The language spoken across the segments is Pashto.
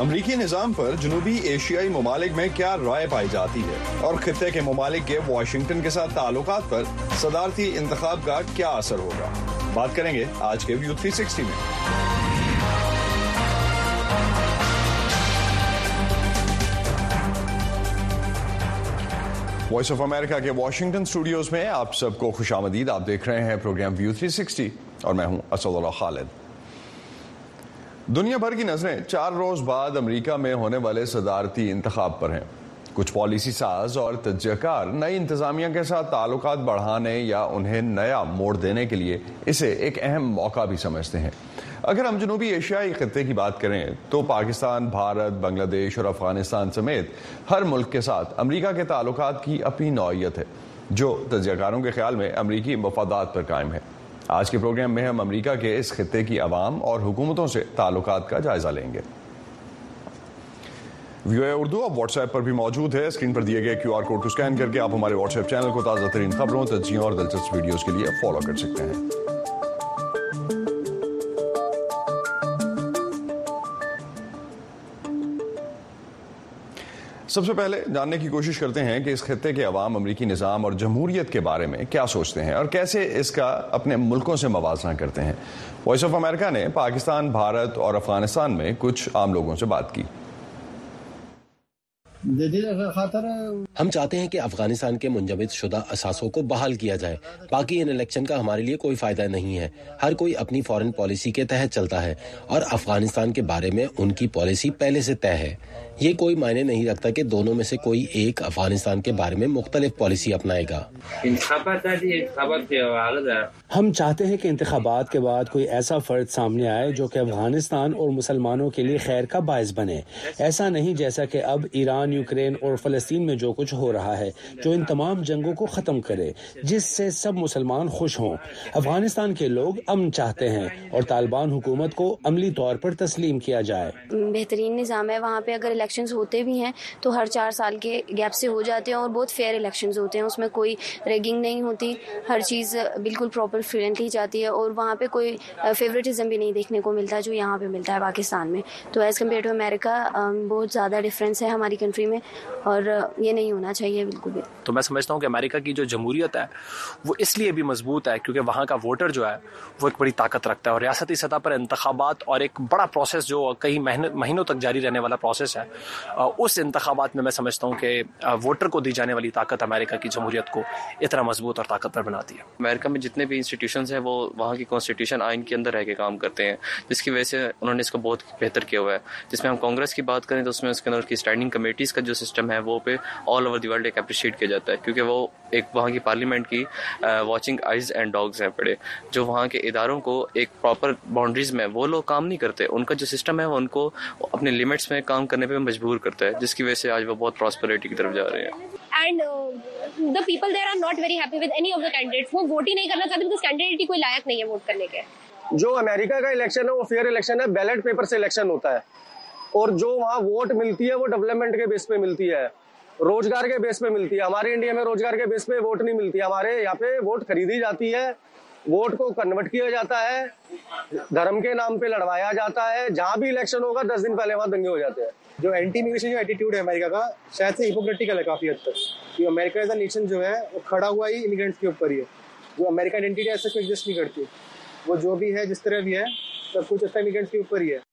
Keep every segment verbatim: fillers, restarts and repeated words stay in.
अमरीकी निज़ाम पर जनूबी एशियाई ममालिक में क्या राय पाई जाती है और खित्ते के ममालिक के वाशिंगटन के साथ ताल्लुकात पर सदारती इंतखाब का क्या असर होगा, बात करेंगे आज के व्यू थ्री सिक्सटी में। वॉइस ऑफ अमेरिका के वॉशिंगटन स्टूडियोज में आप सबको खुशामदीद। आप देख रहे हैं प्रोग्राम व्यू थ्री सिक्सटी और मैं हूं असदुल्लाह खालिद। दुनिया भर की नजरें चार रोज बाद अमेरिका में होने वाले सदारती इंतखाब पर हैं। कुछ पॉलिसी साज और तज्ज़ियाकार नई इंतजामिया के साथ ताल्लुकात बढ़ाने या उन्हें नया मोड़ देने के लिए इसे एक अहम मौका भी समझते हैं। अगर हम जनूबी एशियाई खित्ते की बात करें तो पाकिस्तान, भारत, बांग्लादेश और अफगानिस्तान समेत हर मुल्क के साथ अमेरिका के ताल्लुकात की अपनी नौइयत है, जो तज्ज़ियाकारों के ख्याल में अमेरिकी मफादात पर कायम है। आज के प्रोग्राम में हम अमेरिका के इस खित्ते की अवाम और हुकूमतों से ताल्लुकात का जायजा लेंगे। व्यू उर्दू अब व्हाट्सएप पर भी मौजूद है। स्क्रीन पर दिए गए क्यूआर कोड को स्कैन करके आप हमारे व्हाट्सएप चैनल को ताज़ा तरीन खबरों, तज्ज़ियों और दिलचस्प वीडियोस के लिए फॉलो कर सकते हैं। सबसे पहले जानने की कोशिश करते हैं कि इस खित्ते के अवाम अमरीकी निज़ाम और जमहूरियत के बारे में क्या सोचते हैं और कैसे इसका अपने मुल्कों से मवाजना करते हैं। वॉइस ऑफ अमेरिका ने पाकिस्तान, भारत और अफगानिस्तान में कुछ आम लोगों से बात की। हम चाहते हैं कि अफगानिस्तान के मुंजमद शुदा असासों को बहाल किया जाए। बाकी इन इलेक्शन का हमारे लिए कोई फायदा नहीं है। हर कोई अपनी फॉरेन पॉलिसी के तहत चलता है और अफगानिस्तान के बारे में उनकी पॉलिसी पहले से तय है। ये कोई मायने नहीं रखता कि दोनों में से कोई एक अफगानिस्तान के बारे में मुख्तलिफ पॉलिसी अपनाएगा। हम चाहते हैं कि इंतखाबात के बाद कोई ऐसा फर्द सामने आए जो कि अफगानिस्तान और मुसलमानों के लिए खैर का बायस बने। ऐसा नहीं जैसा कि अब ईरान, यूक्रेन और फलस्तीन में जो कुछ हो रहा है, जो इन तमाम जंगों को खत्म करे, जिससे सब मुसलमान खुश हों। अफगानिस्तान के लोग अमन चाहते हैं और तालिबान हुकूमत को अमली तौर पर तस्लीम किया जाए। बेहतरीन निज़ाम है वहाँ पे। अगर इलेक्शंस होते भी हैं तो हर चार साल के गैप से हो जाते हैं और बहुत फेयर इलेक्शंस होते हैं। उसमें कोई रेगिंग नहीं होती, हर चीज़ बिल्कुल प्रॉपर फ्रेंडली जाती है और वहाँ पे कोई फेवरेटिज्म भी नहीं देखने को मिलता जो यहाँ पे मिलता है पाकिस्तान में। तो एज़ कम्पेयर टू अमेरिका बहुत ज़्यादा डिफरेंस है हमारी कंट्री में और ये नहीं होना चाहिए बिल्कुल भी। तो मैं समझता हूँ कि अमेरिका की जो जमहूरियत है वो इसलिए भी मजबूत है क्योंकि वहाँ का वोटर जो है वो एक बड़ी ताकत रखता है और रियासती सतह पर इंतखाबात और एक बड़ा प्रोसेस जो कई महीनों तक जारी रहने वाला प्रोसेस है, उस इंतखाबात में मैं समझता हूँ कि वोटर को दी जाने वाली ताकत अमेरिका की जमहूरियत को इतना मजबूत और ताकतवर बनाती है। अमेरिका में जितने भी इंस्टीट्यूशंस हैं वो वहाँ की कॉन्स्टिट्यूशन आइन के अंदर रह के काम करते हैं, जिसकी वजह से उन्होंने इसको बहुत बेहतर किया हुआ है। जिसमें हम कांग्रेस की बात करें तो उसमें उसके अंदर की स्टैंडिंग कमेटीज़ का जो सिस्टम है वो पे ऑल ओवर द वर्ल्ड एक अप्रिशिएट किया जाता है क्योंकि वो एक वहाँ की पार्लियामेंट की वॉचिंग आइज एंड डॉग्स हैं पड़े, जो वहाँ के इदारों को एक प्रॉपर बाउंड्रीज में वो लोग काम नहीं करते। उनका जो सिस्टम है वो उनको अपने लिमिट्स में काम करने पे मजबूर करता है, जिसकी वजह से आज वो बहुत प्रॉस्पेरिटी की तरफ जा रहे हैं। And uh, the people there are not very happy with any of the candidates. वो वोट ही नहीं करना चाहते because कैंडिडेट ही कोई लायक नहीं है वोट करने के। जो अमेरिका का इलेक्शन है वो फेयर इलेक्शन है, बैलेट पेपर से इलेक्शन होता है और जो वहाँ वोट मिलती है वो डेवलपमेंट के बेस पे मिलती है, रोजगार के बेस पे मिलती है। हमारे इंडिया में रोजगार के बेस पे वोट नहीं मिलती। हमारे यहाँ पे वोट खरीदी जाती है, वोट को कन्वर्ट किया जाता है, धर्म के नाम पे लड़वाया जाता है। जहाँ भी इलेक्शन होगा दस दिन पहले वहाँ दंगे हो जाते हैं। जो एंटी इमिग्रेशन जो एटीट्यूड है अमेरिका का शायद से हिपोक्रेटिकल है काफी हद तक, कि अमेरिका एज अ नेशन जो है वो खड़ा हुआ ही इमिग्रेंट्स के ऊपर ही है। जो अमेरिका आइडेंटिटी ऐसे कोई एग्जिस्ट नहीं करती, वो जो भी है जिस तरह भी है सब कुछ उसका इमिग्रेंट्स के ऊपर ही है।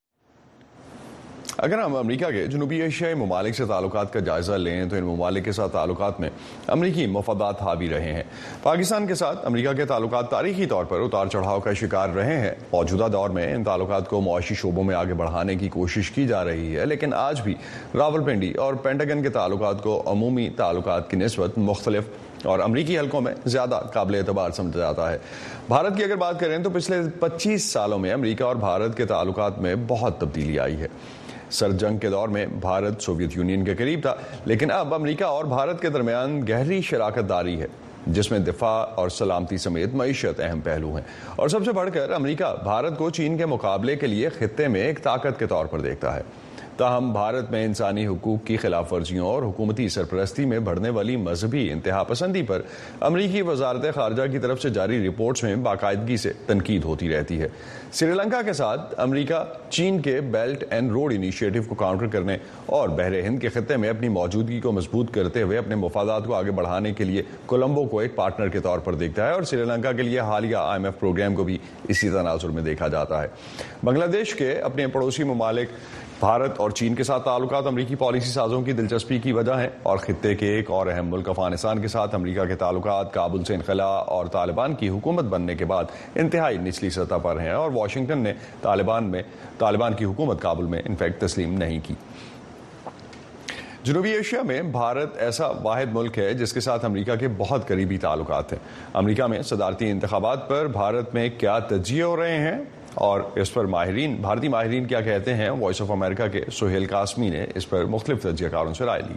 अगर हम अमेरिका के जनूबी एशियाई ममालिक से ताल्लुकात का जायजा लें तो इन ममालिक के साथ ताल्लुकात में अमरीकी मफादात हावी रहे हैं। पाकिस्तान के साथ अमेरिका के ताल्लुकात तारीखी तौर पर उतार चढ़ाव का शिकार रहे हैं। मौजूदा दौर में इन ताल्लुकात को मुआशी शोबों में आगे बढ़ाने की कोशिश की जा रही है, लेकिन आज भी रावलपिंडी और पेंटागन के ताल्लुकात को अमूमी ताल्लुकात की निस्बत मुख्तलिफ और अमरीकी हलकों में ज्यादा काबिल एतबार समझा जाता है। भारत की अगर बात करें तो पिछले पच्चीस सालों में अमेरिका और भारत के ताल्लुकात में बहुत तब्दीली आई है। सर्द जंग के दौर में भारत सोवियत यूनियन के करीब था, लेकिन अब अमेरिका और भारत के दरमियान गहरी शराकतदारी है जिसमें दिफा और सलामती समेत मईशत अहम पहलू हैं। और सबसे बढ़कर अमेरिका भारत को चीन के मुकाबले के लिए खित्ते में एक ताकत के तौर पर देखता है। ताहम भारत में इंसानी हुकूक की खिलाफ वर्जियों और हुकूमती सरपरस्ती में बढ़ने वाली मजहबी इंतहा पसंदी पर अमरीकी वजारत खारजा की तरफ से जारी रिपोर्ट्स में बाकायदगी से तनकीद होती रहती है। श्रीलंका के साथ अमरीका चीन के बेल्ट एंड रोड इनिशिएटिव को काउंटर करने और बहरे हिंद के खत्ते में अपनी मौजूदगी को मजबूत करते हुए अपने मुफादात को आगे बढ़ाने के लिए कोलंबो को एक पार्टनर के तौर पर देखता है और श्रीलंका के लिए हालिया आई एम एफ प्रोग्राम को भी इसी तनाजुर में देखा जाता है। बांग्लादेश के अपने पड़ोसी ममालिक भारत और चीन के साथ ताल्लुकात अमरीकी पॉलिसी साजों की दिलचस्पी की वजह है और खित्ते के एक और अहम मुल्क अफगानिस्तान के साथ अमरीका के ताल्लुकात काबुल से इनखला और तालिबान की हुकूमत बनने के बाद इंतहाई निचली सतह पर हैं और वाशिंगटन ने तालिबान में तालिबान की हुकूमत काबुल में इनफैक्ट तस्लीम नहीं की। जनूबी एशिया में भारत ऐसा वाहिद मुल्क है जिसके साथ अमरीका के बहुत करीबी ताल्लुकात हैं। अमरीका में सदारती इंतखाबात पर भारत में क्या तजिए हो रहे हैं और इस पर माहिरीन भारतीय माहिरीन क्या कहते हैं, वॉइस ऑफ अमेरिका के सुहेल कासमी ने इस पर मुख्तलिफ तजियाकारों से राय ली।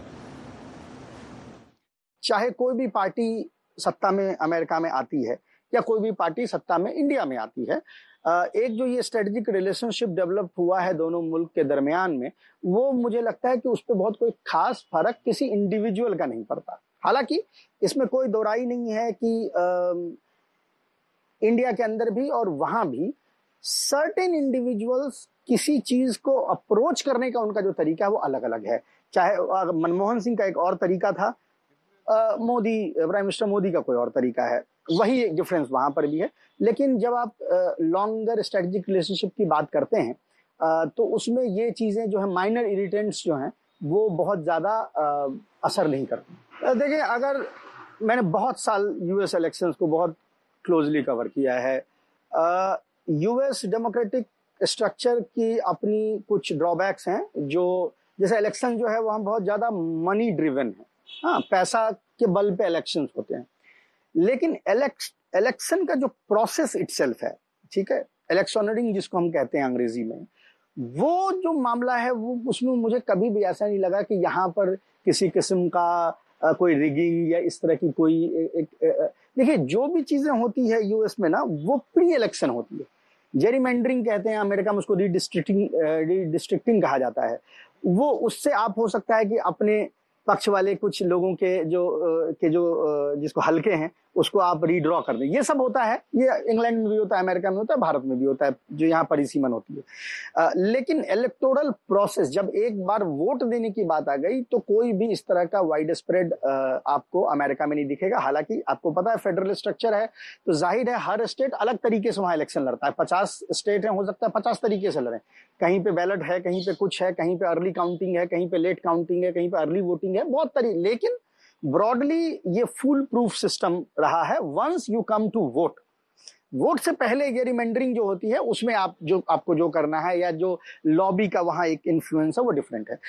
चाहे कोई भी पार्टी सत्ता में अमेरिका में आती है या कोई भी पार्टी सत्ता में इंडिया में आती है, एक जो ये स्ट्रेटेजिक रिलेशनशिप डेवलप हुआ है दोनों मुल्क के दरमियान में, वो मुझे लगता है कि उस पर बहुत कोई खास फर्क किसी इंडिविजुअल का नहीं पड़ता। हालांकि इसमें कोई दो राय नहीं है कि आ, इंडिया के अंदर भी और वहां भी सर्टेन इंडिविजुअल्स किसी चीज को अप्रोच करने का उनका जो तरीका है वो अलग अलग है। चाहे मनमोहन सिंह का एक और तरीका था, मोदी प्राइम मिनिस्टर मोदी का कोई और तरीका है, वही एक डिफरेंस वहां पर भी है। लेकिन जब आप लॉन्गर स्ट्रेटेजिक रिलेशनशिप की बात करते हैं आ, तो उसमें ये चीजें जो है माइनर इरिटेंट्स जो हैं वो बहुत ज्यादा असर नहीं करती। देखिए, अगर मैंने बहुत साल यूएस इलेक्शंस को बहुत क्लोजली कवर किया है, यूएस डेमोक्रेटिक स्ट्रक्चर की अपनी कुछ ड्रॉबैक्स हैं, जो जैसे इलेक्शन जो है वहाँ बहुत ज्यादा मनी ड्रिवन है। हाँ, पैसा के बल पे इलेक्शंस होते हैं, लेकिन इलेक्शन का जो प्रोसेस इटसेल्फ है, ठीक है, इलेक्शनरिंग जिसको हम कहते हैं अंग्रेजी में, वो जो मामला है वो उसमें मुझे कभी भी ऐसा नहीं लगा कि यहाँ पर किसी किस्म का आ, कोई रिगिंग या इस तरह की कोई एक देखिए जो भी चीजें होती है यूएस में ना, वो प्री इलेक्शन होती है। जेरीमेंडरिंग कहते हैं अमेरिका में, उसको रीडिस्ट्रिक्टिंग रीडिस्ट्रिक्टिंग कहा जाता है। वो उससे आप हो सकता है कि अपने पक्ष वाले कुछ लोगों के जो के जो जिसको हल्के हैं उसको आप रीड्रॉ कर दें। ये सब होता है, ये इंग्लैंड में भी होता है, अमेरिका में होता है, भारत में भी होता है, जो यहाँ परिसीमन होती है। आ, लेकिन इलेक्टोरल प्रोसेस जब एक बार वोट देने की बात आ गई तो कोई भी इस तरह का वाइड स्प्रेड आपको अमेरिका में नहीं दिखेगा। हालांकि आपको पता है फेडरल स्ट्रक्चर है तो जाहिर है हर स्टेट अलग तरीके से वहां इलेक्शन लड़ता है। पचास स्टेट है, हो सकता है पचास तरीके से लड़े, कहीं पे बैलेट है, कहीं पे कुछ है, कहीं पे अर्ली काउंटिंग है, कहीं पे लेट काउंटिंग है, कहीं पे अर्ली वोटिंग है, बहुत तरीके। लेकिन ब्रॉडली ये फुल प्रूफ सिस्टम रहा है। Once you come to vote, vote से पहले जेरीमेंडरिंग जो होती है उसमें आप जो आपको जो करना है या जो लॉबी का वहां एक इन्फ्लुएंस है वो डिफरेंट है।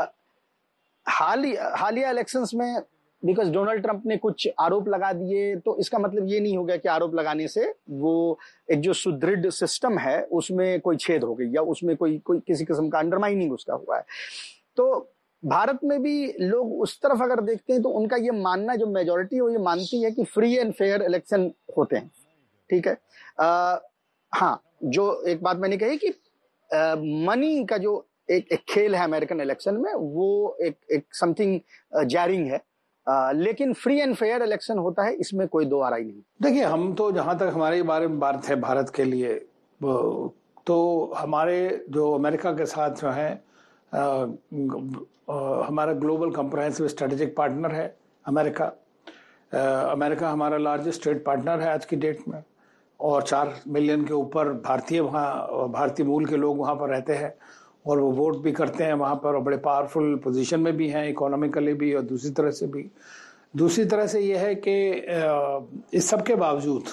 हालिया हालिया इलेक्शंस में बिकॉज डोनाल्ड ट्रंप ने कुछ आरोप लगा दिए तो इसका मतलब ये नहीं हो गया कि आरोप लगाने से वो एक जो सुदृढ़ सिस्टम है उसमें कोई छेद हो गई या उसमें कोई कोई किसी किस्म का अंडरमाइनिंग उसका हुआ है। तो भारत में भी लोग उस तरफ अगर देखते हैं तो उनका ये मानना, जो मेजॉरिटी है वो ये मानती है कि फ्री एंड फेयर इलेक्शन होते हैं, ठीक है। आ, हाँ, जो एक बात मैंने कही कि आ, मनी का जो एक, एक खेल है अमेरिकन इलेक्शन में, वो एक एक समथिंग जारिंग है, आ, लेकिन फ्री एंड फेयर इलेक्शन होता है, इसमें कोई दो आराई नहीं। देखिए, हम तो जहां तक हमारे बारे में बात है भारत के लिए, तो हमारे जो अमेरिका के साथ जो है आ, आ, हमारा ग्लोबल कंप्रहेंसिव स्ट्रेटेजिक पार्टनर है अमेरिका। आ, अमेरिका हमारा लार्जेस्ट ट्रेड पार्टनर है आज की डेट में, और चार मिलियन के ऊपर भारतीय वहाँ भारतीय मूल के लोग वहाँ पर रहते हैं और वो वोट भी करते हैं वहाँ पर, और बड़े पावरफुल पोजीशन में भी हैं, इकोनॉमिकली भी और दूसरी तरह से भी। दूसरी तरह से ये है कि इस सब के बावजूद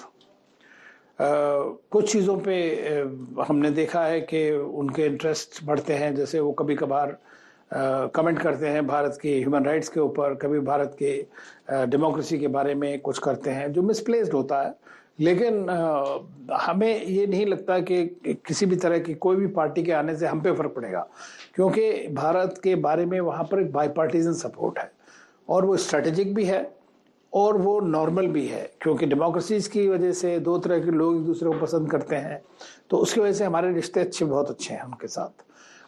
Uh, कुछ चीज़ों पे uh, हमने देखा है कि उनके इंटरेस्ट बढ़ते हैं। जैसे वो कभी कभार कमेंट uh, करते हैं भारत के ह्यूमन राइट्स के ऊपर, कभी भारत के डेमोक्रेसी uh, के बारे में कुछ करते हैं जो मिसप्लेस्ड होता है। लेकिन uh, हमें ये नहीं लगता कि किसी भी तरह की कोई भी पार्टी के आने से हम पे फर्क पड़ेगा, क्योंकि भारत के बारे में वहाँ पर एक बाईपार्टीजन सपोर्ट है और वो स्ट्रेटेजिक भी है और वो नॉर्मल भी है, क्योंकि डेमोक्रेसीज की वजह से दो तरह के लोग एक दूसरे को पसंद करते हैं, तो उसकी वजह से हमारे रिश्ते अच्छे बहुत अच्छे हैं उनके साथ।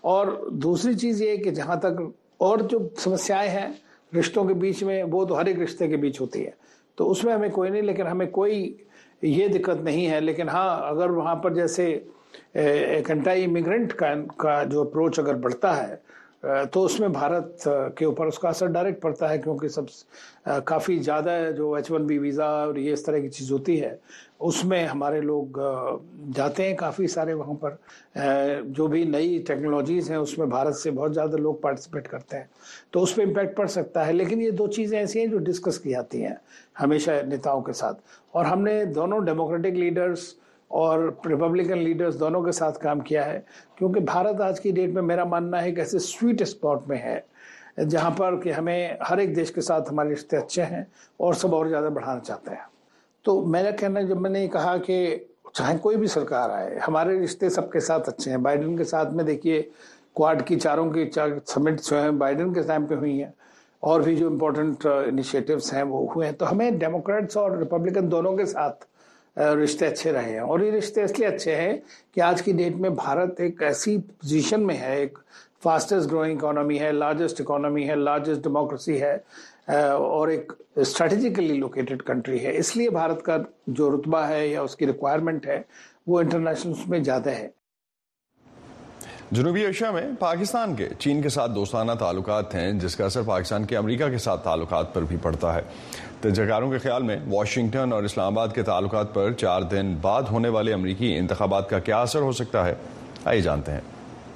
और दूसरी चीज़ ये कि जहाँ तक और जो समस्याएं हैं रिश्तों के बीच में, वो तो हर एक रिश्ते के बीच होती है, तो उसमें हमें कोई नहीं, लेकिन हमें कोई ये दिक्कत नहीं है। लेकिन हाँ, अगर वहाँ पर जैसे एक एंटी इमिग्रेंट का, का जो अप्रोच अगर बढ़ता है तो उसमें भारत के ऊपर उसका असर डायरेक्ट पड़ता है, क्योंकि सब काफ़ी ज़्यादा जो एच वन बी वीज़ा और ये इस तरह की चीज़ होती है उसमें हमारे लोग जाते हैं काफ़ी सारे वहाँ पर। जो भी नई टेक्नोलॉजीज़ हैं उसमें भारत से बहुत ज़्यादा लोग पार्टिसिपेट करते हैं, तो उस पर इम्पैक्ट पड़ सकता है। लेकिन ये दो चीज़ें ऐसी हैं जो डिस्कस की जाती हैं हमेशा नेताओं के साथ, और हमने दोनों डेमोक्रेटिक लीडर्स और रिपब्लिकन लीडर्स दोनों के साथ काम किया है, क्योंकि भारत आज की डेट में मेरा मानना है कि ऐसे स्वीट स्पॉट में है जहाँ पर कि हमें हर एक देश के साथ हमारे रिश्ते अच्छे हैं और सब और ज़्यादा बढ़ाना चाहते हैं। तो मेरा कहना, जब मैंने कहा कि चाहे कोई भी सरकार आए, हमारे रिश्ते सबके साथ अच्छे हैं। बाइडेन के साथ में देखिए क्वाड की चारों की चार समिट जो है बाइडेन के टाइम पे हुई हैं, और भी जो इम्पोर्टेंट इनिशिएटिव्स हैं वो हुए हैं। तो हमें डेमोक्रेट्स और रिपब्लिकन दोनों के साथ रिश्ते अच्छे रहे हैं, और ये रिश्ते इसलिए अच्छे हैं कि आज की डेट में भारत एक ऐसी पोजीशन में है, एक फास्टेस्ट ग्रोइंग इकोनॉमी है, लार्जेस्ट इकोनॉमी है, लार्जेस्ट डेमोक्रेसी है, और एक स्ट्रेटेजिकली लोकेटेड कंट्री है। इसलिए भारत का जो रुतबा है या उसकी रिक्वायरमेंट है वो इंटरनेशनल में ज़्यादा है। जनूबी एशिया में पाकिस्तान के चीन के साथ दोस्ताना ताल्लुकात हैं, जिसका असर पाकिस्तान के अमेरिका के साथ ताल्लुकात पर भी पड़ता है। तजकारों के ख्याल में वाशिंगटन और इस्लामाबाद के ताल्लुकात पर चार दिन बाद होने वाले अमरीकी इंतखाबात का क्या असर हो सकता है, आइए जानते हैं।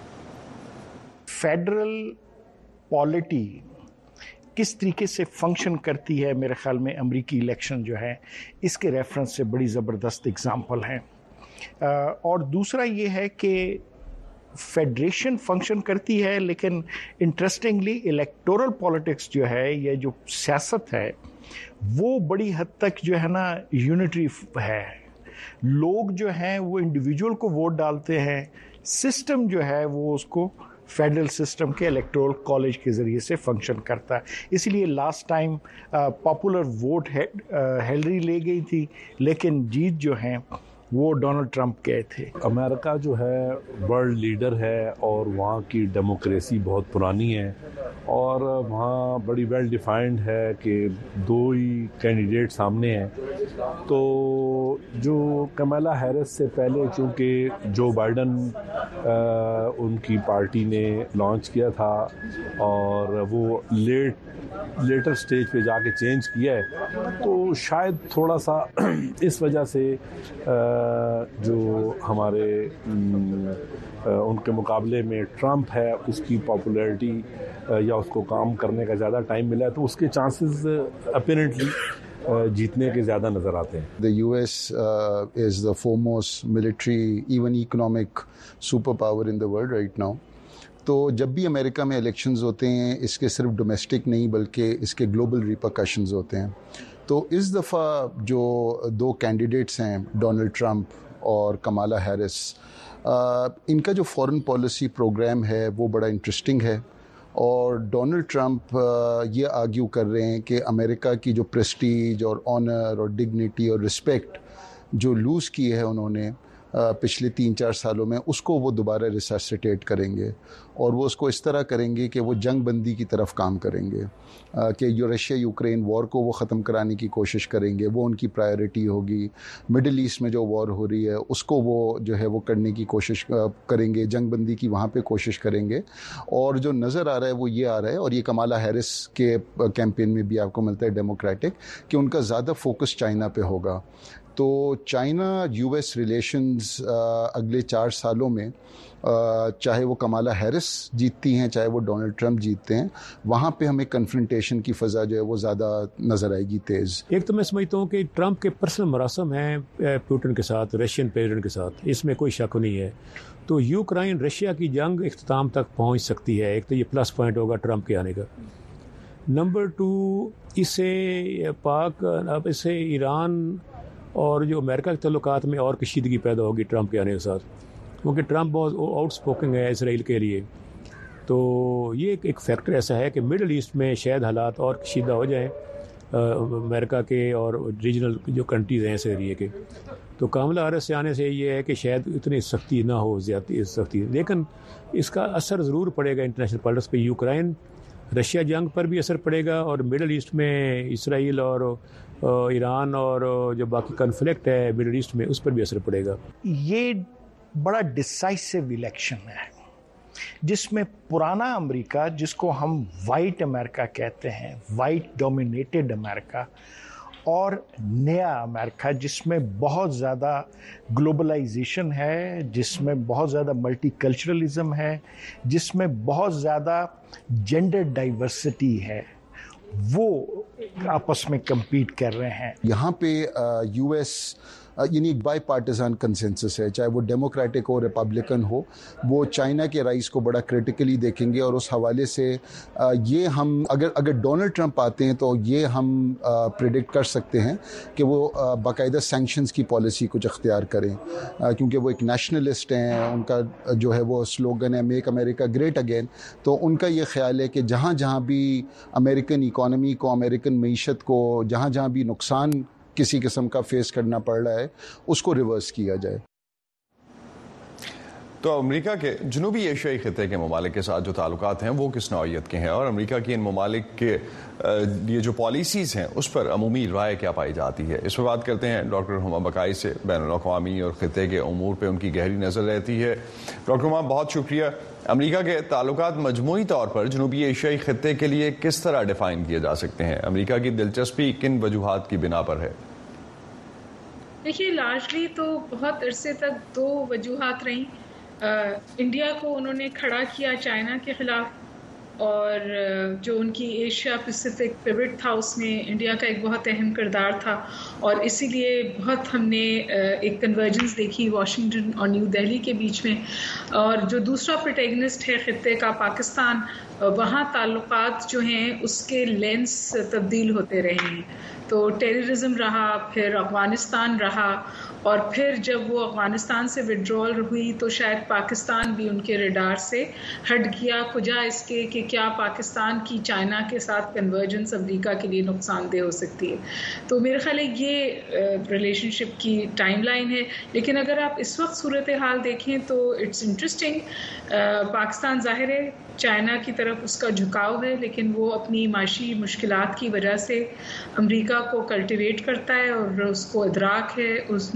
फेडरल पॉलिटी किस तरीके से फंक्शन करती है, मेरे ख्याल में अमरीकी इलेक्शन जो है इसके रेफरेंस से बड़ी ज़बरदस्त एग्जाम्पल हैं। और दूसरा ये है कि फेडरेशन फंक्शन करती है, लेकिन इंटरेस्टिंगली इलेक्टोरल पॉलिटिक्स जो है, ये जो सियासत है, वो बड़ी हद तक जो है ना यूनिटरी है। लोग जो हैं वो इंडिविजुअल को वोट डालते हैं, सिस्टम जो है वो उसको फेडरल सिस्टम के इलेक्टोरल कॉलेज के ज़रिए से फंक्शन करता है। इसलिए last time popular vote Hillary ले गई थी, लेकिन जीत जो है वो डोनाल्ड ट्रंप के थे। अमेरिका जो है वर्ल्ड लीडर है और वहाँ की डेमोक्रेसी बहुत पुरानी है, और वहाँ बड़ी वेल डिफाइंड है कि दो ही कैंडिडेट सामने हैं। तो जो कमला हैरिस से पहले चूँकि जो बाइडन उनकी पार्टी ने लॉन्च किया था और वो लेट लेटर स्टेज पे जाके चेंज किया है, तो शायद थोड़ा सा इस वजह से जो हमारे उनके मुकाबले में ट्रंप है उसकी पॉपुलैरिटी या उसको काम करने का ज़्यादा टाइम मिला है, तो उसके चांसेस अपीरेंटली जीतने के ज़्यादा नज़र आते हैं। The U S uh, is the foremost military, even economic superpower in the world right now. तो जब भी अमेरिका में इलेक्शंस होते हैं, इसके सिर्फ डोमेस्टिक नहीं बल्कि इसके ग्लोबल रिपरकशंस होते हैं। तो इस दफ़ा जो दो कैंडिडेट्स हैं, डोनाल्ड ट्रंप और कमाला हैरिस, इनका जो फॉरेन पॉलिसी प्रोग्राम है वो बड़ा इंटरेस्टिंग है। और डोनाल्ड ट्रंप ये आर्ग्यू कर रहे हैं कि अमेरिका की जो प्रेस्टीज और ऑनर और डिग्निटी और रिस्पेक्ट जो लूज़ की है उन्होंने पिछले तीन चार सालों में, उसको वो दोबारा रिससिटेट करेंगे, और वो उसको इस तरह करेंगे कि वो जंग बंदी की तरफ काम करेंगे, कि जो रशिया यूक्रेन वॉर को वो ख़त्म कराने की कोशिश करेंगे, वो उनकी प्रायोरिटी होगी। मिडिल ईस्ट में जो वॉर हो रही है उसको वो जो है वो करने की कोशिश करेंगे, जंग बंदी की वहाँ पे कोशिश करेंगे। और जो नज़र आ रहा है वो ये आ रहा है, और ये कमाला हैरिस के कैंपेन में भी आपको मिलता है डेमोक्रेटिक, कि उनका ज़्यादा फोकस चाइना पे होगा। तो चाइना यूएस रिलेशंस अगले चार सालों में, चाहे वो कमाला हैरिस जीतती हैं चाहे वो डोनाल्ड ट्रंप जीतते हैं, वहाँ पे हमें कन्फ्रंटेशन की फ़ज़ा जो है वो ज़्यादा नज़र आएगी तेज़। एक तो मैं समझता हूँ कि ट्रंप के पर्सनल मरासम हैं पुतिन के साथ, रशियन प्रेसिडेंट के साथ, इसमें कोई शक नहीं है। तो यूक्रेन रशिया की जंग इख्तिताम तक पहुँच सकती है, एक तो ये प्लस पॉइंट होगा ट्रंप के आने का। नंबर टू, इससे पाक अब इससे ईरान और जो अमेरिका के तल्लुकात में और कशीदगी पैदा होगी ट्रंप के आने के साथ, क्योंकि ट्रंप बहुत आउटस्पोकन है इसराइल के लिए। तो ये एक फैक्टर ऐसा है कि मिडल ईस्ट में शायद हालात और कशीदा हो जाएं, अमेरिका के और रीजनल जो कंट्रीज़ हैं इस एरिए के। तो कामला हैरिस से आने से ये है कि शायद इतनी सख्ती ना हो, ज़्यादा सख्ती, लेकिन इसका असर ज़रूर पड़ेगा इंटरनेशनल पॉलिटिक्स पे। यूक्रेन रशिया जंग पर भी असर पड़ेगा और मिडल ईस्ट में इसराइल और ईरान और जो बाकी कन्फ्लिक्ट है मिडल ईस्ट में, उस पर भी असर पड़ेगा। ये बड़ा डिसाइसिव इलेक्शन है जिसमें पुराना अमेरिका, जिसको हम वाइट अमेरिका कहते हैं, वाइट डोमिनेटेड अमेरिका, और नया अमेरिका जिसमें बहुत ज़्यादा ग्लोबलाइजेशन है, जिसमें बहुत ज़्यादा मल्टीकल्चरलिज्म है, जिसमें बहुत ज़्यादा जेंडर डाइवर्सिटी है, वो आपस में compete कर रहे हैं। यहाँ पे यूएस यानी एक बाई पार्टिजान कंसेंसस है, चाहे वो डेमोक्रेटिक हो, रिपब्लिकन हो, वो चाइना के राइज को बड़ा क्रिटिकली देखेंगे। और उस हवाले से ये हम अगर अगर डोनाल्ड ट्रंप आते हैं तो ये हम प्रिडिक्ट कर सकते हैं कि वो बाकायदा सैंक्शंस की पॉलिसी कुछ अख्तियार करें, क्योंकि वो एक नेशनलिस्ट हैं। उनका जो है वो स्लोगन है मेक अमेरिका ग्रेट अगेन। तो उनका ये ख्याल है कि जहाँ जहाँ भी अमेरिकन इकॉनमी को, अमेरिकन मीशत को, जहाँ जहाँ भी नुकसान किसी किस्म का फेस करना पड़ रहा है, उसको रिवर्स किया जाए। तो अमेरिका के जनूबी एशियाई खिते के ममालिक के साथ जो ताल्लुकात हैं वो किस नौइयत के हैं, और अमेरिका की इन ममालिक के लिए जो पॉलिसीज़ हैं उस पर अमूमी राय क्या पाई जाती है, इस पर बात करते हैं डॉक्टर हुमा बकाई से। बैनुल-अक़वामी और खिते के उमूर पर उनकी गहरी नज़र रहती है। डॉक्टर हुमा, बहुत शुक्रिया। अमेरिका के ताल्लुकात मजमूई तौर पर जनूबी एशियाई खिते के लिए किस तरह डिफाइन किए जा सकते हैं? अमेरिका की दिलचस्पी किन वजूहात की बिना पर है? देखिए, लार्जली तो बहुत अरसे तक दो वजूहात रहीं। इंडिया को उन्होंने खड़ा किया चाइना के ख़िलाफ़, और जो उनकी एशिया पैसिफिक पिवट था उसमें इंडिया का एक बहुत अहम किरदार था, और इसीलिए बहुत हमने एक कन्वर्जेंस देखी वाशिंगटन और न्यू दिल्ली के बीच में। और जो दूसरा प्रोटैगनिस्ट है खित्ते का, पाकिस्तान, वहाँ ताल्लुकात जो हैं उसके लेंस तब्दील होते रहे हैं। तो टेररिज्म रहा, फिर अफ़गानिस्तान रहा, और फिर जब वो अफ़गानिस्तान से विड्रॉल हुई तो शायद पाकिस्तान भी उनके रडार से हट गया, कुजा इसके कि क्या पाकिस्तान की चाइना के साथ कन्वर्जेंस अमेरिका के लिए नुकसानदेह हो सकती है। तो मेरे ख्याल है ये रिलेशनशिप की टाइमलाइन है। लेकिन अगर आप इस वक्त सूरत हाल देखें तो इट्स इंटरेस्टिंग। पाकिस्तान ज़ाहिर है चाइना की तरफ उसका झुकाव है, लेकिन वो अपनी माशी मुश्किलात की वजह से अमेरिका को कल्टिवेट करता है और उसको इदराक है उस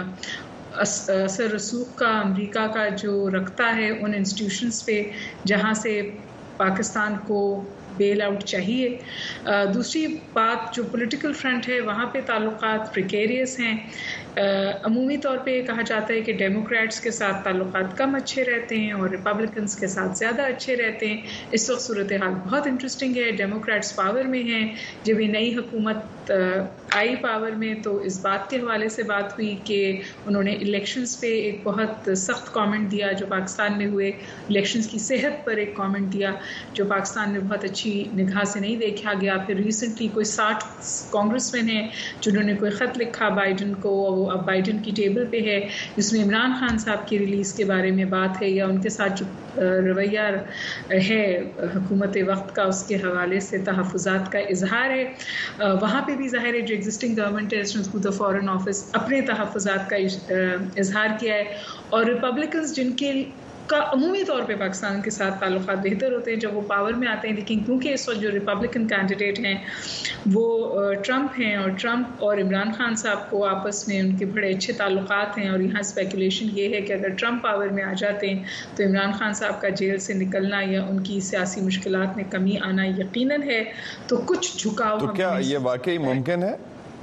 असर रसूख का अमेरिका का जो रखता है उन इंस्टीट्यूशंस पे जहाँ से पाकिस्तान को बेल आउट चाहिए। दूसरी बात, जो पॉलिटिकल फ्रंट है वहाँ पे ताल्लुकात प्रिकेरियस हैं। अमूमी तौर पे कहा जाता है कि डेमोक्रेट्स के साथ ताल्लुकात कम अच्छे रहते हैं और रिपब्लिकन्स के साथ ज़्यादा अच्छे रहते हैं। इस वक्त सूरत हाल बहुत इंटरेस्टिंग है। डेमोक्रेट्स पावर में हैं। जब ये नई हुकूमत आई पावर में तो इस बात के हवाले से बात हुई कि उन्होंने इलेक्शंस पे एक बहुत सख्त कमेंट दिया जो पाकिस्तान में हुए, इलेक्शंस की सेहत पर एक कमेंट दिया जो पाकिस्तान में बहुत अच्छी निगाह से नहीं देखा गया। फिर रिसेंटली कोई साठ कांग्रेसमैन हैं जिन्होंने कोई ख़त लिखा बाइडन को, वो अब बाइडन की टेबल पे है, जिसमें इमरान खान साहब की रिलीज़ के बारे में बात है या उनके साथ जो रवैया है हुकूमत वक्त का उसके हवाले से तहफ़्फ़ुज़ात का इजहार है। वहाँ पे भी ज़ाहिर है जो एग्जिस्टिंग गवर्नमेंट है थ्रू द फॉरेन ऑफिस अपने तहफ़्फ़ुज़ात का इजहार किया है। और रिपब्लिकन्स जिनके का अमूमी तौर पे पाकिस्तान के साथ ताल्लुकात बेहतर होते हैं जब वो पावर में आते हैं, लेकिन क्योंकि इस वक्त जो रिपब्लिकन कैंडिडेट हैं वो ट्रंप हैं और ट्रंप और इमरान खान साहब को आपस में उनके बड़े अच्छे ताल्लुकात हैं। और यहाँ स्पेकुलेशन ये है कि अगर ट्रंप पावर में आ जाते हैं तो इमरान खान साहब का जेल से निकलना या उनकी सियासी मुश्किलात में कमी आना यकीनन है। तो कुछ झुकाव तो क्या ये वाकई मुमकिन है?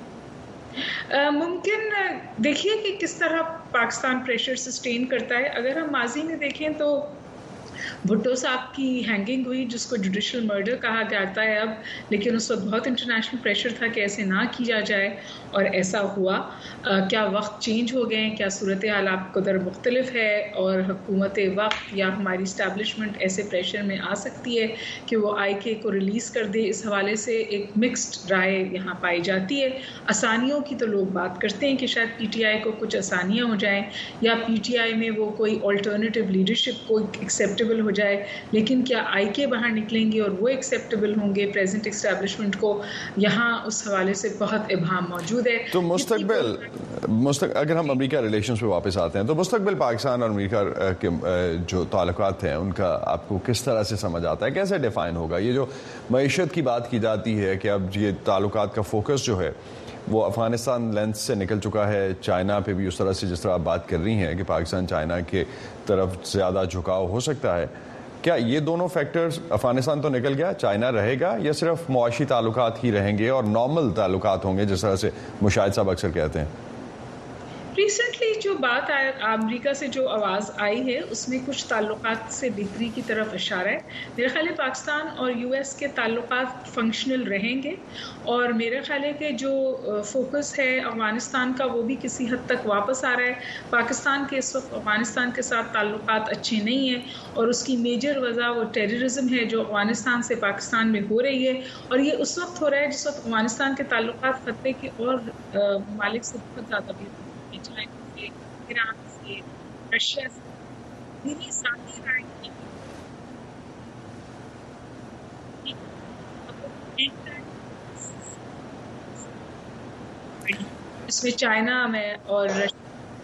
मुमकिन देखिए कि किस तरह पाकिस्तान प्रेशर सस्टेन करता है। अगर हम माजी में देखें तो भुट्टो साहब की हैंगिंग हुई जिसको जुडिशल मर्डर कहा जाता है अब, लेकिन उस वक्त बहुत इंटरनेशनल प्रेशर था कि ऐसे ना किया जाए और ऐसा हुआ। आ, क्या वक्त चेंज हो गए, क्या सूरत हाल आपको दर मुख्तलिफ है और हुकूमत वक्त या हमारी इस्टेब्लिशमेंट ऐसे प्रेशर में आ सकती है कि वो आई के को रिलीज़ कर दे। इस हवाले से एक मिक्स्ड राय यहाँ पाई जाती है। आसानियों की तो लोग बात करते हैं कि शायद पी टी आई को कुछ आसानियाँ हो जाएँ या पी टी आई में वो कोई अल्टरनेटिव लीडरशिप को एक्सेप्टेबल एक्सेप्टेबल हो जाए, लेकिन क्या आई के बाहर निकलेंगे और वो एक्सेप्टेबल होंगे प्रेजेंट एस्टेब्लिशमेंट को, यहाँ उस हवाले से बहुत इबहम मौजूद है। तो मुस्तकबिल मुस्तक अगर हम अमेरिका रिलेशंस पे वापस आते हैं तो मुस्तकबिल पाकिस्तान और अमेरिका के जो ताल्लुकात हैं उनका आपको किस तरह से समझ आता है, कैसे डिफाइन होगा? ये जो मईशत की बात की जाती है कि अब ये ताल्लुकात का फोकस जो है वो अफगानिस्तान लेंस से निकल चुका है, चाइना पे भी उस तरह से जिस तरह आप बात कर रही हैं कि पाकिस्तान चाइना के तरफ ज़्यादा झुकाव हो सकता है, क्या ये दोनों फैक्टर्स, अफगानिस्तान तो निकल गया, चाइना रहेगा या सिर्फ मुआशी ताल्लुकात ही रहेंगे और नॉर्मल ताल्लुकात होंगे जिस तरह से मुशाहिद साहब अक्सर कहते हैं? रिसेंटली जो बात अमेरिका से जो आवाज़ आई है उसमें कुछ ताल्लुकात से बिगड़ी की तरफ इशारा है। मेरा ख्याल है पाकिस्तान और यूएस के ताल्लुकात फंक्शनल रहेंगे और मेरा ख्याल है कि जो फोकस है अफगानिस्तान का वो भी किसी हद तक वापस आ रहा है। पाकिस्तान के इस वक्त अफगानिस्तान के साथ ताल्लुकात अच्छे नहीं हैं और उसकी मेजर वजह वो टेररिज्म है जो अफगानिस्तान से पाकिस्तान में हो रही है, और ये उस वक्त हो रहा है जिस वक्त अफगानिस्तान के ताल्लुकात खत्ते के और ममालिक से बहुत ज़्यादा भी चाइना से, ईरान से, रशिया से, मेरी साथी राय इसमें चाइना में और रशिया।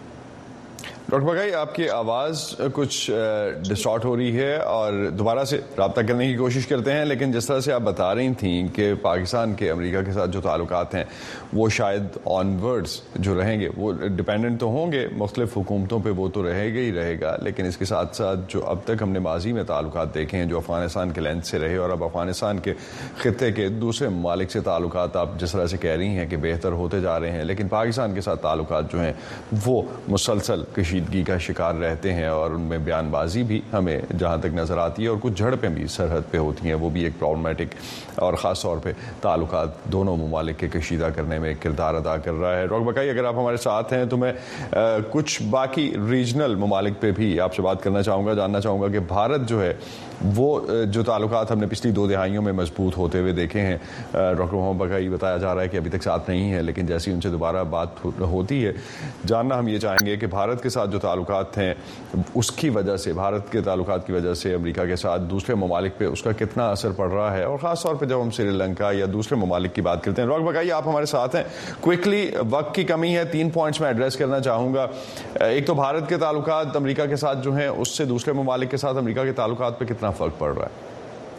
डॉक्टर बगाई, आपकी आवाज़ कुछ डिस्टॉर्ट हो रही है और दोबारा से रब्ता करने की कोशिश करते हैं, लेकिन जिस तरह से आप बता रही थी कि पाकिस्तान के अमेरिका के साथ जो ताल्लुकात हैं वो शायद ऑनवर्ड्स जो रहेंगे वो डिपेंडेंट तो होंगे मुख्तलिफ हुकूमतों पे, वो तो रहेगा ही रहेगा, लेकिन इसके साथ साथ जो अब तक हमने माजी में ताल्लुकात देखे हैं जो अफगानिस्तान के लेंस से रहे और अब अफगानिस्तान के खित्ते के दूसरे ममालिक से ताल्लुकात आप जिस तरह से कह रही हैं कि बेहतर होते जा रहे हैं, लेकिन पाकिस्तान के साथ ताल्लुकात जो हैं वो मुसलसल कशीदगी का शिकार रहते हैं और उनमें बयानबाजी भी हमें जहाँ तक नज़र आती है और कुछ झड़पें भी सरहद पे होती हैं, वो भी एक प्रॉब्लमेटिक और ख़ास तौर पे ताल्लुकात दोनों ममालिक के कशीदा करने में किरदार अदा कर रहा है। डॉक्टर बकाई, अगर आप हमारे साथ हैं तो मैं आ, कुछ बाकी रीजनल ममालिक पे भी आपसे बात करना चाहूँगा, जानना चाहूँगा कि भारत जो है वो जो ताल्लुकात हमने पिछली दो दिहाइयों में मजबूत होते हुए देखे हैं, डॉक्टर मोहम्मद बकाई बताया जा रहा है कि अभी तक साथ नहीं है, लेकिन जैसी उनसे दोबारा बात होती है जानना हम ये चाहेंगे कि भारत के साथ जो ताल्लुकात हैं उसकी वजह से, भारत के ताल्लुकात की वजह से अमेरिका के साथ दूसरे ममालिक पे उसका कितना असर पड़ रहा है, और ख़ास तौर पे जब हम श्रीलंका या दूसरे ममालिक की बात करते हैं। डॉक्टर बकाई, आप हमारे साथ हैं, क्विकली, वक्त की कमी है, तीन पॉइंट्स में एड्रेस करना चाहूँगा। एक तो भारत के ताल्लुकात अमेरिका के साथ जो हैं उससे दूसरे ममालिक के साथ अमेरिका के ताल्लुकात पर कितना फ़र्क पड़ रहा है?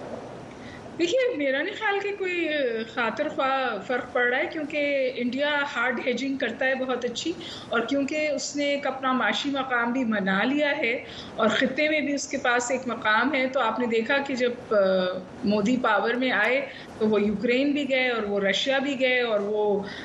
देखिए, मेरा नहीं ख्याल कि कोई खातिर ख्वाह फ़र्क पड़ रहा है, क्योंकि इंडिया हार्ड हेजिंग करता है बहुत अच्छी, और क्योंकि उसने एक अपना माशी मकाम भी बना लिया है और ख़ित्ते में भी उसके पास एक मकाम है। तो आपने देखा कि जब आ, मोदी पावर में आए तो वो यूक्रेन भी गए और वो रशिया भी गए और वो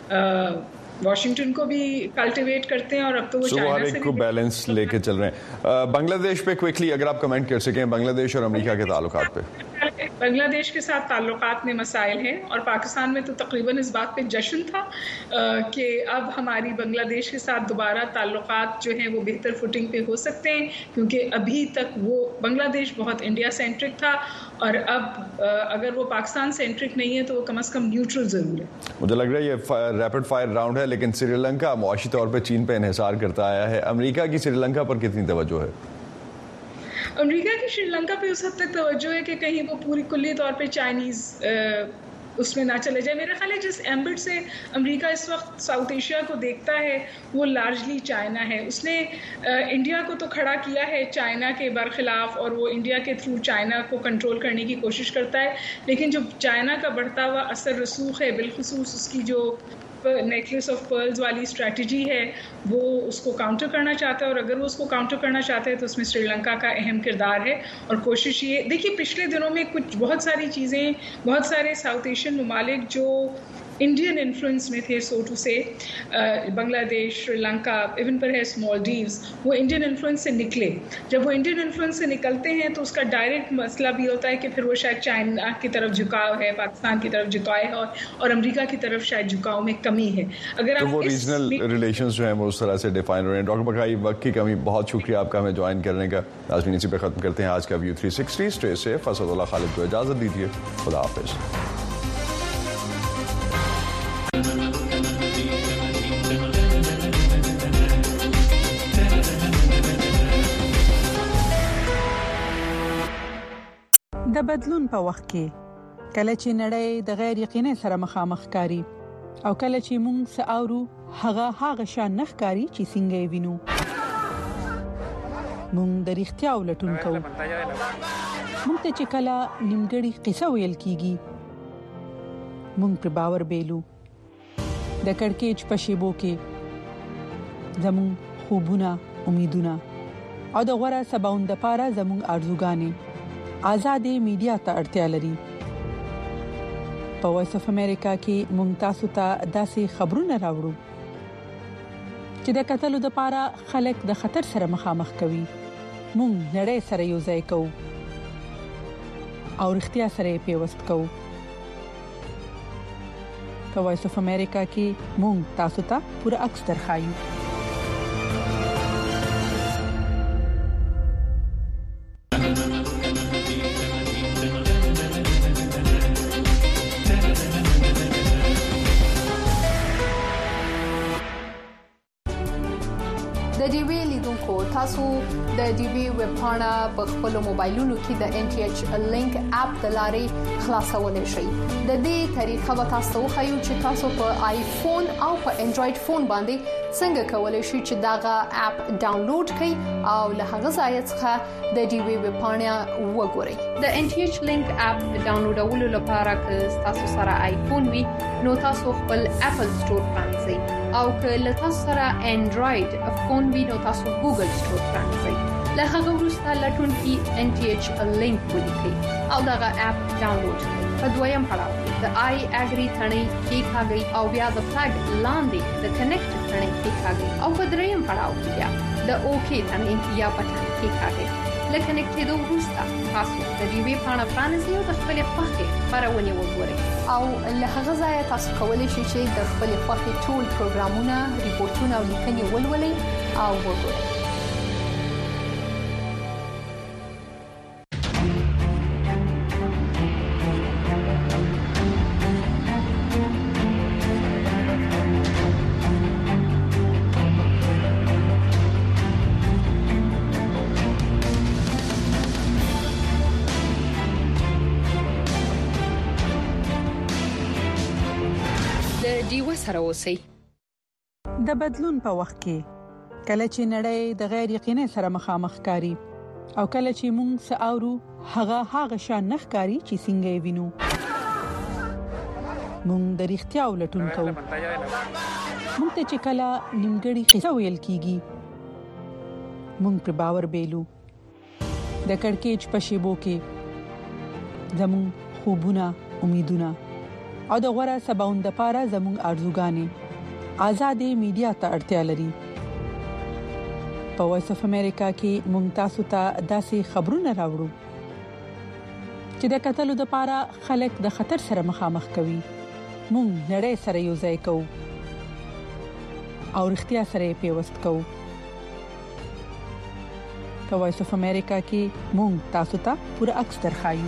आ, वाशिंगटन को भी कल्टिवेट करते हैं, और अब तो वो चाइना से को बैलेंस लेके चल रहे हैं। बांग्लादेश पे क्विकली अगर आप कमेंट कर सकें, बांग्लादेश और अमेरिका के ताल्लुकात पे। बांग्लादेश के साथ ताल्लुकात में मसाइल हैं और पाकिस्तान में तो तकरीबन इस बात पे जश्न था कि अब हमारी बांग्लादेश के साथ दोबारा ताल्लुकात जो हैं वो बेहतर फुटिंग पे हो सकते हैं, क्योंकि अभी तक वो बांग्लादेश बहुत इंडिया सेंट्रिक था और अब अगर वो पाकिस्तान सेंट्रिक नहीं है तो वो कम अज़ कम न्यूट्रल ज़रूर है। मुझे लग रहा है ये रैपिड फायर राउंड है, लेकिन श्रीलंका मुआशी तौर पर चीन पर इन्हिसार करता आया है, अमेरिका की श्रीलंका पर कितनी तवज्जो है? अमेरिका की श्रीलंका पे उस हद तक तवज्जो है कि कहीं वो पूरी कुल्ली तौर पे चाइनीज़ उसमें ना चले जाए। मेरा ख्याल है जिस एम्बिट से अमेरिका इस वक्त साउथ एशिया को देखता है वो लार्जली चाइना है। उसने इंडिया को तो खड़ा किया है चाइना के बरखिलाफ और वो इंडिया के थ्रू चाइना को कंट्रोल करने की कोशिश करता है, लेकिन जो चाइना का बढ़ता हुआ असर रसूख है, बिलखुसूस उसकी जो नेकलेस ऑफ पर्ल्स वाली स्ट्रैटेजी है, वो उसको काउंटर करना चाहता है, और अगर वो उसको काउंटर करना चाहता है तो उसमें श्रीलंका का अहम किरदार है। और कोशिश ये देखिए, पिछले दिनों में कुछ बहुत सारी चीज़ें, बहुत सारे साउथ एशियन ममालिक जो इंडियन इन्फ्लुएंस में थे, सो टू से, बांग्लादेश, श्रीलंका, इवन पर है मालदीव्स, वो इंडियन इन्फ्लुएंस से निकले। जब वो इंडियन इन्फ्लुएंस से निकलते हैं तो उसका डायरेक्ट मसला भी होता है कि फिर वो शायद चाइना की तरफ झुकाव है, पाकिस्तान की तरफ झुकाव है, और, और अमेरिका की तरफ शायद झुकाव में कमी है। अगर तो वो रीजनल रिलेशंस जो हैं वो उस तरह से डिफाइन हो रहे हैं। डॉक्टर बकाई, वक्त की कमी, बहुत शुक्रिया आपका हमें ज्वाइन करने का। नाज़रीन, इसी पे ख़त्म करते हैं आज का view three sixty. Stay safe, Asadullah Khalid को इजाज़त दीजिए, खुदा हाफिज़। د بدلون په وخت کې کله چې نړۍ د غیر یقیني سره مخامخ کاری او کله چې موږ ساورو هغه هغه شان نخکاری چې څنګه وینو موږ د اړتیا ولټون کوو موږ ته چې کله نیمګړی قصه ویل کیږي موږ پر باور بیلو د کڑکېچ په شیبو کې زموږ خوبونه امیدونه او د غوړه سباوند لپاره زموږ ارزوګانې آزادې میډیا ته اړتیا لري په وایس اف امریکا کې موږ تاسو ته داسې خبرونه راوړو چې د قتل لپاره خلک د خطر سره مخامخ کوي موږ نړۍ سره یو ځای کوو او اړتیا سره پیوست کوو په وایس اف امریکا کې موږ تاسو ته پوره عکس درخایو تاسو د ډي بي ویب پاڼه په خپل موبایلونو کې د ان ټي ایچ لینک اپ د لارې خلاصولای شئ د دې طریقه به تاسو خو چې تاسو په آیفون او په انډراید فون باندې څنګه کولای شئ چې داغه اپ ډاونلوډ کړئ او له هغه ځای څخه د ډي بي ویب پاڼه وګورئ د ان ټي ایچ لینک اپ ډاونلوډولو لپاره که تاسو سره آیفون وي نو تاسو خپل اپل سٹور پرانځئ او که له تاسو سره انډراید فون وي نو تاسو ګوګل سٹور پرانځئ له هغه وروسته لټون کې ان ټي ایچ لینک ولیکئ او دغه اپ ډاونلوډ کړئ په دویم پړاو د آی اګری ثنې کې ښاګي او بیا د فلګ لاندې د کنیکټ ثنې کې ښاګي او په دریم پړاو بیا د اوکی ثنې یا بټن کې ښاګي لکه نکټېدو وروسته تاسو د دې وی پاڼه پرانیزئ او د خپل خوښې خبرونه وګورئ او له هغه ځای تاسو کولی شئ چې د خپل خوښې ټول پروګرامونه ریپورتونه او لیکنې ولولئ او وګورئ سره اوسئ د بدلون په وخت کې کله چې نړۍ د غیر یقیني سره مخامخ کاری او کله چې موږ ساورو هغه هغه شان نخکاری چې څنګه وینو موږ د اړتیا ولټون کوو موږ ته چې کله نیمګړی قصه ویل کیږي موږ پر باور بیلو د کڑکېچ په شیبو کې زموږ خوبونه امیدونه او د غوړه سباوند لپاره زموږ ارزوګانې آزادې میډیا ته اړتیا لري په وایس اف امریکا کې موږ تاسو ته داسې خبرونه راوړو چې د قتل لپاره خلک د خطر سره مخامخ کوي موږ نړۍ سره یو ځای کوو او اړتیا سره پیوست کوو په وایس اف امریکا کې موږ تاسو ته پوره عکس درخایو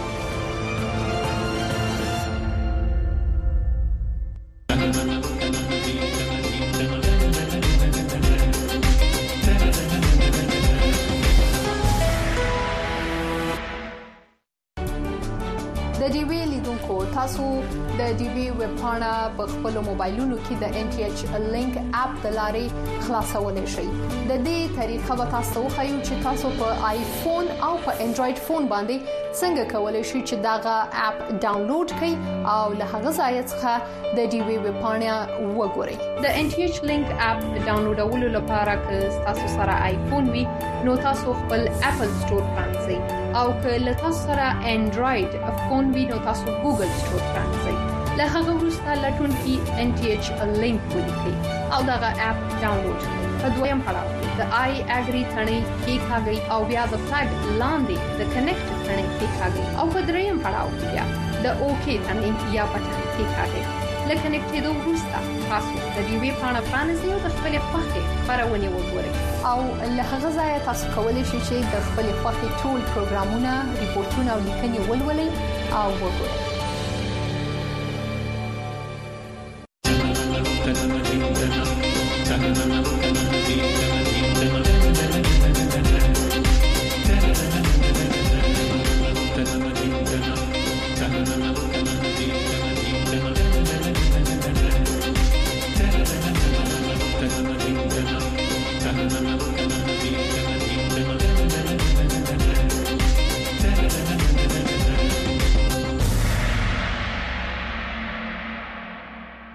تاسو د ډي بي ویب پاڼه په خپل موبایلونو کې د ان ټي ایچ لینک اپ د لارې خلاصولای شئ د دې طریقه به تاسو خو چې تاسو په آیفون او په انډراید فون باندې څنګه کولای شئ چې داغه اپ ډاونلوډ کړئ او له هغه ځای څخه د ډي بي ویب پاڼه وګورئ د ان ټي ایچ لینک اپ ډاونلوډولو لپاره که تاسو سره آیفون وي نو تاسو خپل اپل سٹور پرانځئ او که له تاسو سره انډراید فون وي نو تاسو ګوګل سٹور پرانځئ له هغه وروسته لټون کې ان ټي ایچ لینک ولیکئ او دغه اپ ډاونلوډ کړئ په دویم پړاو د آی اګری ثنې کې ښاګي او بیا د فلګ لاندې د کنیکټ ثنې کې ښاګي او په دریم پړاو بیا د اوکی ثنې یا بټن کې ښاګي لکه نکټېدو وروسته تاسو د دې وی پاڼه پرانیزئ او د خپل خوښې خبرونه وګورئ او له هغه ځای تاسو کولی شئ چې د خپل خوښې ټول پروګرامونه ریپورتونه او لیکنې ولولئ او وګورئ Thank you.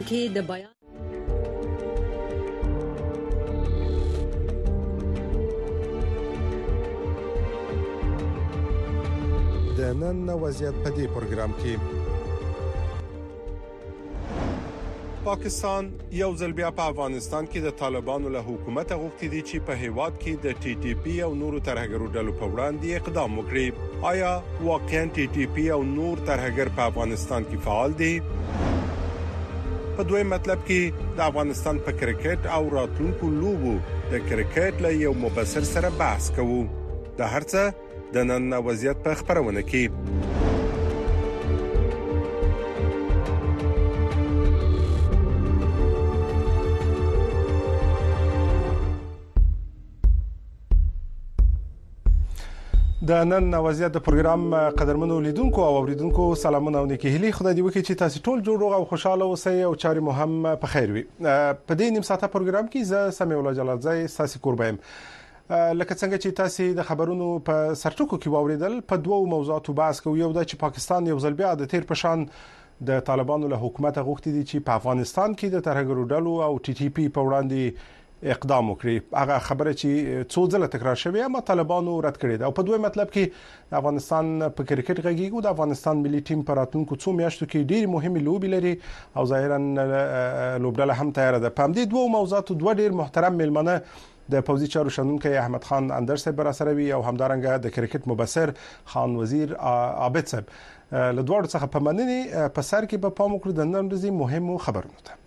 کې د بیان د نن وضعیت په دې پروګرام کې پاکستان یو ځل بیا په افغانستان کې د طالبانو له حکومت غوښتي دي چې په هیواد کې د ټي ټي پی او نورو ترهګرو ډلو په وړاندې اقدام وکړي. آیا واقعا ټي ټي پی او نور ترهګر په افغانستان کې فعال دي؟ په دویم مطلب کې د افغانستان په کرکټ او راتلونکو لوبو د کرکټ له یو مبصر سره بحث کوو. د هرڅه د نن وضعیت په خبرونه کې د نن وضعیت د پروګرام قدرمنو لیدونکو او اوریدونکو سلامونه او نیکی هیلي. خدای دې وکړي چې تاسو ټول جوړ او خوشاله اوسئ او چاري مو هم په خیر وي. په دې نیم ساعته پروګرام کې زه سمي الله جلال زای ساسي قربایم. لکه څنګه چې تاسو د خبرونو په سرټکو کې واوریدل، په دوو موضوعاتو بحث کوو. یو د چې پاکستان یو ځل بیا د تیر پشان د طالبانو له حکومت غوښتي دي چې په افغانستان کې د ترهګرو ډلو او ټي ټي پی په وړاندې اقدام وکړي. هغه خبره چې څو ځله تکرار شوې اما طالبانو رد کړې ده. او په دوی مطلب کې افغانستان په کرکټ غږیږي. د افغانستان ملي ټیم په راتلونکو څو میاشتو کې ډېر مهمه لوبي لري او ظاهرا لوبډله هم تیار ده. په دې دوه موضوعاتو دوه ډېر محترم ملمنه د پوزي چارو شنونکو احمد خان اندر صاحب را سره وي او همدارنګه د کرکټ مبصر خان وزیر عابد صاحب. له دوه څخه په مننه په سر کې په پام وکړو د نن ورځې مهمو خبرونو ته.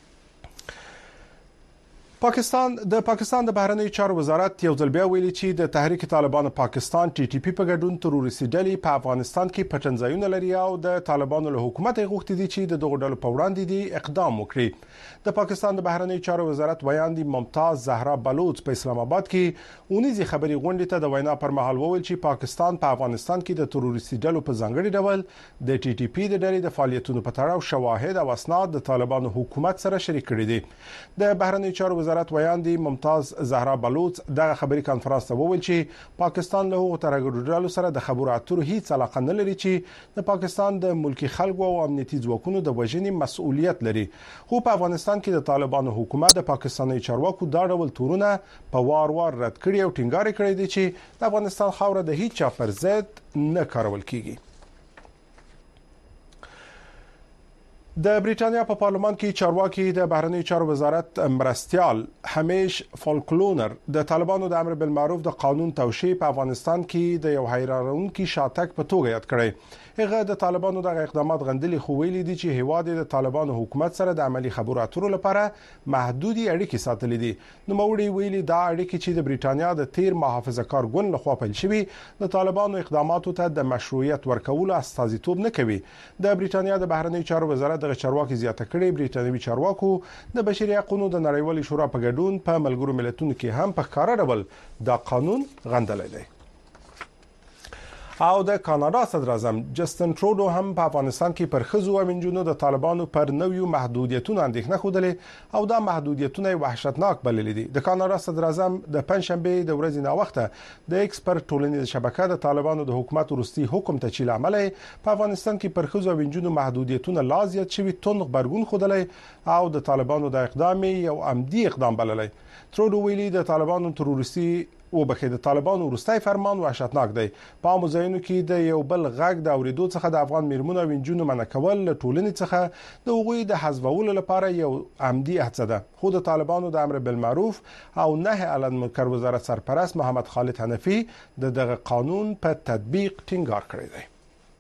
پاکستان د پاکستان د بهرنیو چارو وزارت یو ځل بیا ویلي چې د تحریک طالبان پاکستان ټي ټي پی په ګډون تروریستي ډلې په افغانستان کې پټنځایونه لري او د طالبانو له حکومت غوښتي دي چې د دغه ډلو په وړاندې دي اقدام وکړي. د پاکستان د بهرنیو چارو وزارت ویان دي ممتاز زهرا بلوچ په اسلام آباد کې اونیزي خبري غونډه ته د وینا پر مهال وویل چې پاکستان په افغانستان کې د تروریستي ډلو په ځانګړي ډول د ټي ټي پی د ډلې د فعالیتونو په تړاو شواهد او اسناد د طالبانو حکومت سره شریک کړي دي. د بهرنیو چارو وزارت ویان دي ممتاز زهرا بلوچ دغه خبري کانفرنس ته وویل چې پاکستان له هغو ترهګرو ډلو سره د خبرو اترو هیڅ علاقه نه لري چې د پاکستان د ملکی خلکو او امنیتي ځواکونو د وژنې مسؤلیت لري. خو په افغانستان کې د طالبانو حکومت د پاکستاني چارواکو دا ډول تورونه په وار وار رد کړي او ټینګار کړی دی چې د افغانستان خاوره د هیڅ چا پر ضد نه کارول کیږي. د بریټانیا په پارلمان کې چارواکي د بهرنیو چارو وزارت مرستيال همیش فولکلونر د طالبانو د امر بالمعروف د قانون توشیح په افغانستان کې د یو حیرانونکي شاتګ په توګه یاد کړی. هغه د طالبانو د اقدامات غندلي خو ویلي دي چې هیواد د طالبانو حکومت سره د عملی خبرو اترو لپاره محدودي اړیکې ساتلې دي. نو موړي ویلي دا اړیکې چې د بریټانیا د تیر محافظه کار ګوند لخوا پیل شوي د طالبانو اقداماتو ته د مشروعیت ورکولو استازیتوب نه کوي. د بریټانیا د بهرنیو چارو وزارت د چارواکي زیاته کړي بریټانوي چارواکو د بشري حقوقو د نړیوالې شورا په ګډون په ملګرو ملتونو کې هم په ښکارا ډول دا قانون غندلی دی. او د کاناډا صدر اعظم جسټن ټرودو هم په افغانستان کې پر خزو او منجونو د طالبانو پر نویو محدودیتونو اندېښنه خوده او دا محدودیتونه وحشتناک بللي دي. د کاناډا صدر اعظم د پنځشنبه د ورځې نا وخته د ایکسپرت ټولنیز شبکه د طالبانو د حکومت ورستي حکم ته چې عمله په افغانستان کې پر خزو او منجونو محدودیتونه لا زیات شوي تون خبرګون خودلې او د طالبانو د اقدام یو عمدي اقدام بللی. ټرودو ویلي د طالبانو تروریستي او بخې د طالبانو ورستای فرمان وحشتناک دی. په مزاینو کې د یو بل غږ د اوریدو څخه د افغان میرمنو او انجونو منع کول له ټولنې څخه د هغوی د حذفولو لپاره یو عمدي هڅه ده. خو د طالبانو د امر بالمعروف او نهي عن المنکر وزارت سرپرست محمد خالد حنفي د دغه قانون په تطبیق ټینګار کړی دی.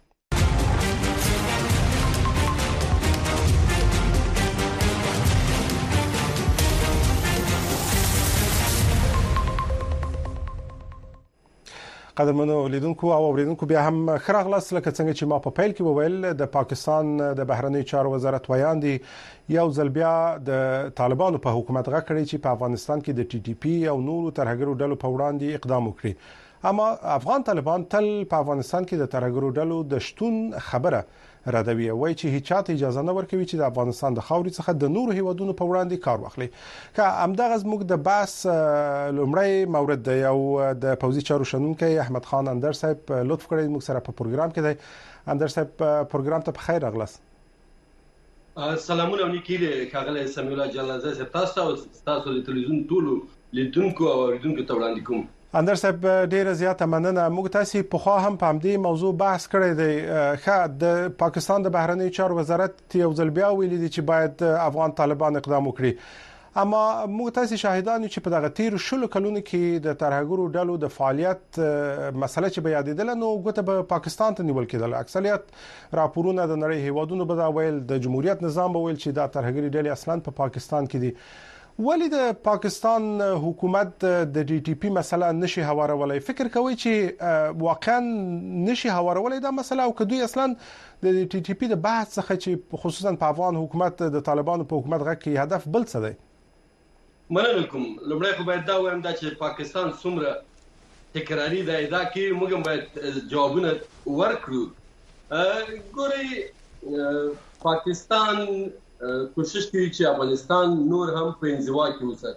قدرمنو لیدونکو او اوریدونکو بیا هم خراغلاس لکه څنګه چې ما په پیل کې وویل د پاکستان د بهرنیو چارو وزارت ویان دي یو ځل بیا د طالبانو په حکومت غږ کړی چې په افغانستان کې د ټي ټي پی او نورو ترهګرو ډلو په وړاندې اقدام وکړي. اما افغان طالبان تل په افغانستان کې د ترهګرو ډلو د شتون خبره ردوي وای چې هیڅ چاته اجازه نه ورکوي چې د افغانستان د خاورې څخه د نورو هیوادونو په وړاندې کار واخلي. که همدغه زموږ د بحث لومړی مورد دی او د پوزي چارو شنونکو احمد خان اندر صاحب لطف کړی موږ سره په پروګرام کې دی. اندر صاحب پروګرام ته په خیر راغلاست. سلامونه نیکیله کاغله سمیع الله جلال زه تاسو تاسو د تلویزیون ټولو لیدونکو او اوریدونکو ته وړاندې کوم. اندر صاحب ډیره زیاته مننه. موږ تاسو په خوا هم په همدې موضوع بحث کړی دی. ښه د پاکستان د بهرنی چارو وزارت یو ځل بیا ویلي دی چې باید افغان طالبان اقدام وکړي، اما موږ تاسو شاهدان چې په دغه تیر شلو کلونو کې د ترهګرو ډلو د فعالیت مسله چې به یادېدل نو ګوته به پاکستان ته نیول کېدل. اکثریت راپورونه د نړۍ هیوادونو به دا ویل، د جمهوریت نظام به ویل چې دا ترهګری ډلې اصلا په پاکستان کې دي. ولی د پاکستان حکومت د ډي ټي پی مسله نشي هوارولای؟ فکر کوي چې واقعا نشي هوارولای دا مسله، او کدوې اصلا د ډي ټي پی د بحث څخه چې خصوصا په افغان حکومت د طالبانو په حکومت غږ کې هدف بل څه دی؟ مننه کوم. لومړی خو باید دا وایم دا چې پاکستان څومره تکراری دا ادعا کوي، موږ هم باید جوابونه ورکړو. ګورئ پاکستان کوشش کوي چې افغانستان نور هم په انزوا کې وساتي.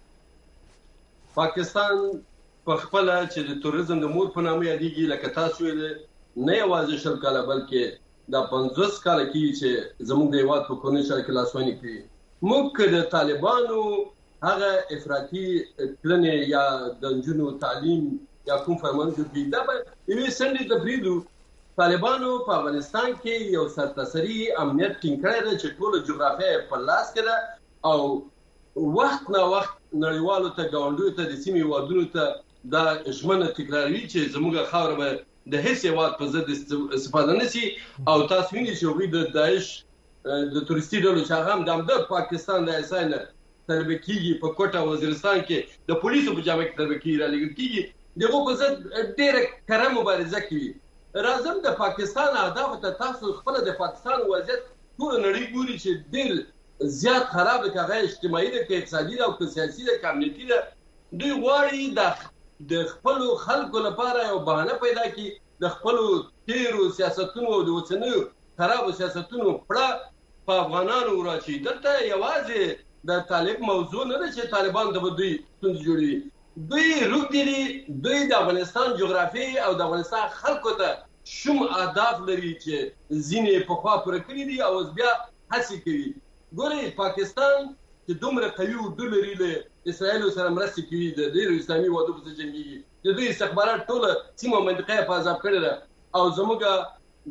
پاکستان په خپل چې د توریزم د مور په نامه یادېږي، لکه تاسو ویل نه یوازې شل کاله بلکې د پنځوس کاله کې چې زموږ د هیواد په کورنۍ شل کې لاسوهنې کوي. موږ د طالبانو هغه افراطي کړنې یا د نجونو تعلیم یا کوم فرمان جوړ دا به یوې سندې ته پرېږدو. طالبانو په افغانستان کې یو سرتاسري امنیت ټینګ کړی دی چې ټوله جغرافیه په لاس کې ده، او وخت نه وخت نړیوالو ته ګاونډیو ته د سیمې هیوادونو ته دا ژمنه تکراروي چې زموږ خاوره به د هیڅ هیواد په ضد استفاده نه شي. او تاسو وینئ چې هغوی د داعش د تورستي ډلو چې هغه هم د پاکستان د اسای نه تربیه کېږي، په کوټه وزیرستان کې د پولیسو په جامه کې تربیه کېږي، رالېږل کېږي، دغو په ضد ډېره کره مبارزه کوي. راځم د پاکستان اهداف ته تاسو خپل د پاکستان وضعیت ټول نړۍ ګوري چې ډېر زیات خراب دی، که اجتماعي ده، که اقتصادي ده، او که سیاسي ده، که امنیتي ده. دوی غواړي د خپلو خلکو لپاره یو بهانه پیدا کړي د خپلو تیرو سیاستونو او د اوسنیو خرابو سیاستونو پړه په افغانانو وراچوي. دلته یوازې د طالب موضوع نه ده چې طالبان ته به دوی ستونزې جوړوي. دوی روږدي، دوی د افغانستان جغرافیې او د افغانستان خلکو ته شوم اهداف لري چې ځینې پخوا پوره کړي دي او اوس بیا هڅې کوي. ګورئ پاکستان چې دومره قوي اردو لري، له اسرائیلو سره مرستې کوي، د ډېرو اسلامي هېوادو پسې جنګېږي، د دوی استخبارات ټوله سیمه منطقه یې په عذاب کړې ده، او زموږ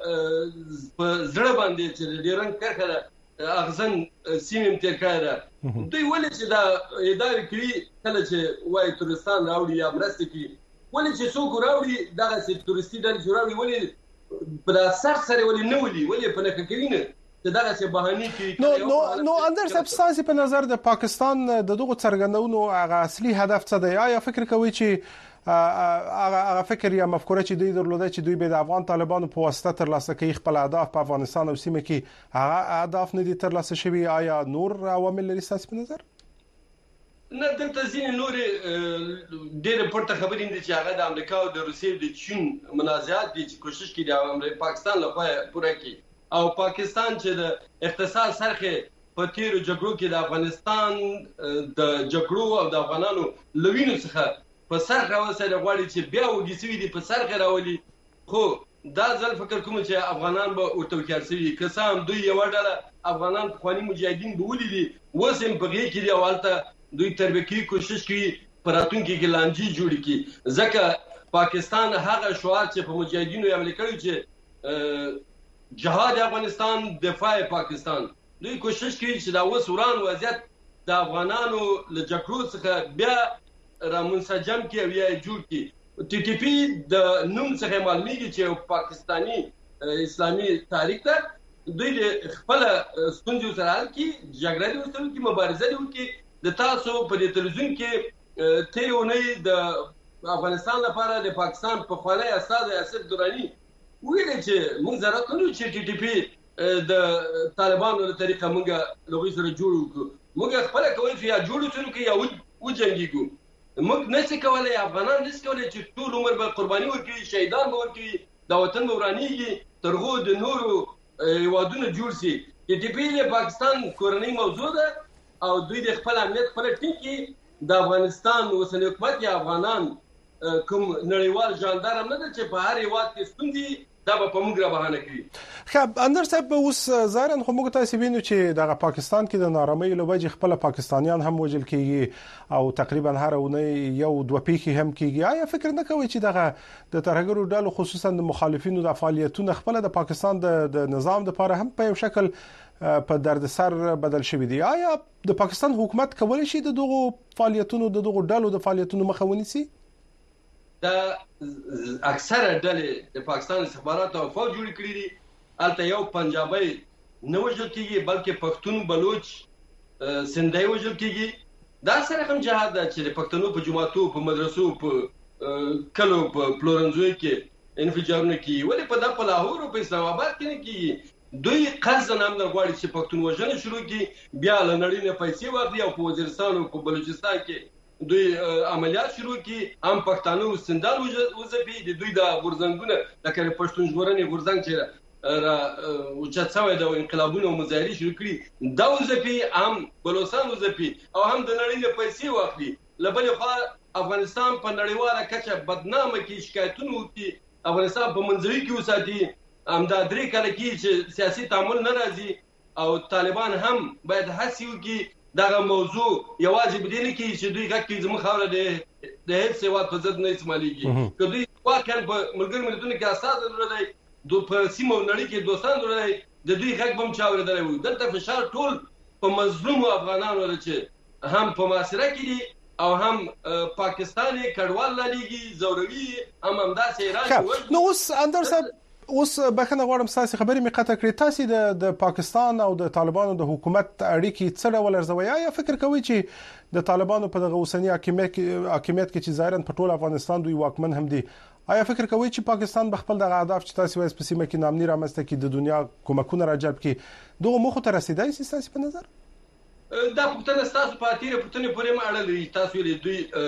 د په زړه باندې چې د ډیورنډ کرښه ده اغزن سیمه هم تېر کړې ده. دوی ولې چې دا ادعاوې کوي کله چې وایي تورستان راوړي یا مرستې کوي، ولې چې څوک راوړي دغسې تورستي ډلې چې راوړي ولې په سر سره ولې نه ولي، ولې په نښه کوي نه چې دغسې بهانې کوي؟ نو نو نو اندر صاحب ستاسې په نظر د پاکستان د دغو څرګندونو هغه اصلي هدف څه دی؟ آیا فکر کوئ چې هغه فکر یا مفکوره چې دوی درلوده چې دوی به د افغان طالبانو په واسطه ترلاسه کوي خپل اهداف په افغانستان او سیمه کې هغه اهداف نه دي ترلاسه شوي؟ آیا نور عوامل لري ستاسې په نظر؟ نه، دلته ځینې نورې ډېرې پورته خبرې دي چې هغه د امریکا او د روسیې او د چین منازعات دي چې کوشش کوي د پاکستان لخوا پوره کړي. او پاکستان چې د اقتصاد سرخې په تیرو جګړو کې د افغانستان د جګړو او د افغانانو له وینو څخه په سرخه وسایل غواړي چې بیا وږي سوي دي په سرخه راولي. خو دا ځل فکر کوم چې افغانان به ورته وکړ سوي، که څه هم دوی یوه ډله افغانان پخواني مجاهدین به ولیدي، اوس هم په غېږ کې دي او هلته دوی تربیه کوي، کوشش کوي په راتلونکي کې لانجې جوړې کړي. ځکه پاکستان هغه شعار چې په مجاهدینو یې عملي کړی چې جهاد افغانستان، دفاع پاکستان، دوی کوشش کوي چې دا اوس وران وضعیت د افغانانو له جګړو څخه بیا را منسجم کړي او یا یې جوړ کړي. ټي ټي پی د نوم څخه معلومیږي چې یو پاکستاني اسلامي تحریک ده، دوی د خپل ستونزو سره حل کړي، جګړه دې ورسره وکړي، مبارزه دې وکړي. د تاسو په دې تلویزیون کې تېرې اونۍ د افغانستان لپاره د پاکستان پخوانی استازی آصف دراني ویلي چې موږ ضرورت نه لرو چې ټي ټي پی د طالبانو له طریقه موږ له هغوی سره جوړ وکړو، موږ خپله کولی شو یا جوړ وڅنو یا وجنګېږو. موږ نشي کولی، افغانان نشي کولی چې ټول عمر به قرباني ورکوي، شهیدان به ورکوي، دا وطن به ورانېږي، تر هغو د نورو هېوادونه جوړ شي. ټي ټي پی د پاکستان کورنۍ موضوع ده او دوی د خپل امنیت خپله ټینګ کړي. د افغانستان اوسنی حکومت یا افغانان کوم نړیوال ژاندارم نه ده چې په هر هېواد کې ستونزې دا به په موږ را بهانه کړي. خب اندر صاحب اوس ظاهرا خو موږ تاسو وینو چې د پاکستان کې د نارامۍ لوجه خپل پاکستانیان هم وجل کیږي او تقریبا هر اونۍ یو دوه پیښې هم کیږي. آیا فکر نه کوي چې دغه د ترهګرو ډلو خصوصا د مخالفینو د فعالیتونو خپل د پاکستان د نظام لپاره هم په یو شکل په دردسر بدل شوی دی؟ آیا د پاکستان حکومت کولی شي د دغو فعالیتونو د دغو ډلو د فعالیتونو مخه ونیسي؟ دا اکثره ډلې د پاکستان استخباراتو او فوج جوړ کړی دي. البته یو پنجابي نه وژل کیږي بلکې پښتون بلوچ سندهي وژل کیږي. دا سره هم جهاد ده چې د پښتنو په جماعتو په مدرسو په کلو په پلورنځوي کې انفجارونه کیږي. ولې په د لاهور او په اسلام آباد کې نه کیږي؟ دوی قصدن هم نه غواړي چې پښتون وژنه شروع کړي، بیا له نړۍ نه پیسې واخلي او په وزیرستان او په بلوچستان کې دوی عملیات شروع کړي. هم پښتانه سندال وځي د دوی د غورځنګونه لکه پښتون ژغورنې غورځنګ چې را اوچت شوی د انقلابونو او مظاهرې شروع کړي، دا وځي هم بلوچستان وځي او هم د نړۍ نه پیسې واخلي. له بلې خوا افغانستان په نړیواله کچه بدنامه کې شکایتونه وکړي، افغانستان په منځوي کې وساتي. همدا درې کاله کې چې سیاسي تعامل نه راځي او طالبان هم باید هڅه وکړي دغه موضوع یوازې بدې نه کې چې دوی غږ کې زموږ خاوره د هیڅ هېواد په ضد نه استعمالېږي. که دوی واقعا په ملګرو ملتونو کې اساس درلودی، دو په سیمه نړۍ کې دوستان درلودی، د دوی غږ به هم چا اورېدلی وو. دلته فشار ټول په مظلومو افغانانو ده چې هم په محاصره کې دي او هم پاکستان یې کډوال لالیږي، زوروي هم همداسې ایران. نو اوس اندر صاحب اوس بخنه غواړم تاسو خبرې می قطع کړئ. تاسو د د پاکستان او د طالبانو د حکومت اړیکې څه ډول ارزوي؟ یا فکر کوئ چې د طالبانو په دغه اوسنی حکومت حکومت کې چې ظاهرا په ټول افغانستان دوی واکمن هم دي، آیا فکر کوئ چې پاکستان به خپل دغه اهداف چې تاسو وایي په سیمه کې نامني رامنځته کړي د دنیا کومکونه راجلب کړي دغه موخو ته رسیدای شي تاسو په نظر؟ دا پوښتنه تاسو په تیره پوښتنه پورې ما اړه تاسو ویلي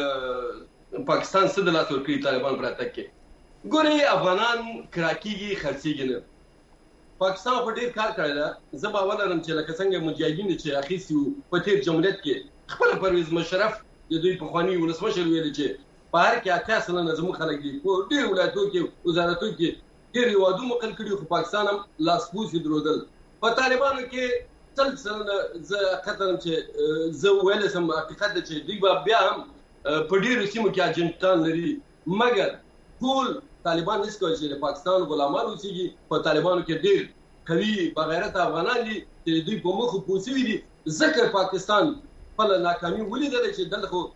دوی پاکستان څه د لاس ورکړي طالبان پر اتک کې. ګوري افغانان کراکیږي خرڅیږي نه. پاکستان خو ډیر کار کړی دا. زه باور لرم چې لکه څنګه مجاهدین چې اخیستي په تیر جمهوریت کې خپل پرویز مشرف د دوی په خواني ولسمشر ویل چې په هر کې اته سلنه زموږ خلک دي. په ډیر ولایتونو کې وزارتونو کې ډیر وادو مقل کړي، خو پاکستان هم لاسپوڅي درودل. په طالبانو کې څل سلنه زه قطعاً چې زه ویل سم حقیقت ده چې دوی به بیا هم په ډیرو سیمو کې اجنټان لري، مګر ټول طالبان نشي کولی چې د پاکستان غلامان اوسېږي. په طالبانو کې ډېر قوي بغیرت افغانان دي چې دوی په مخ پوسوي دي. ځکه پاکستان خپل ناکامي ولیدله چې دلته خو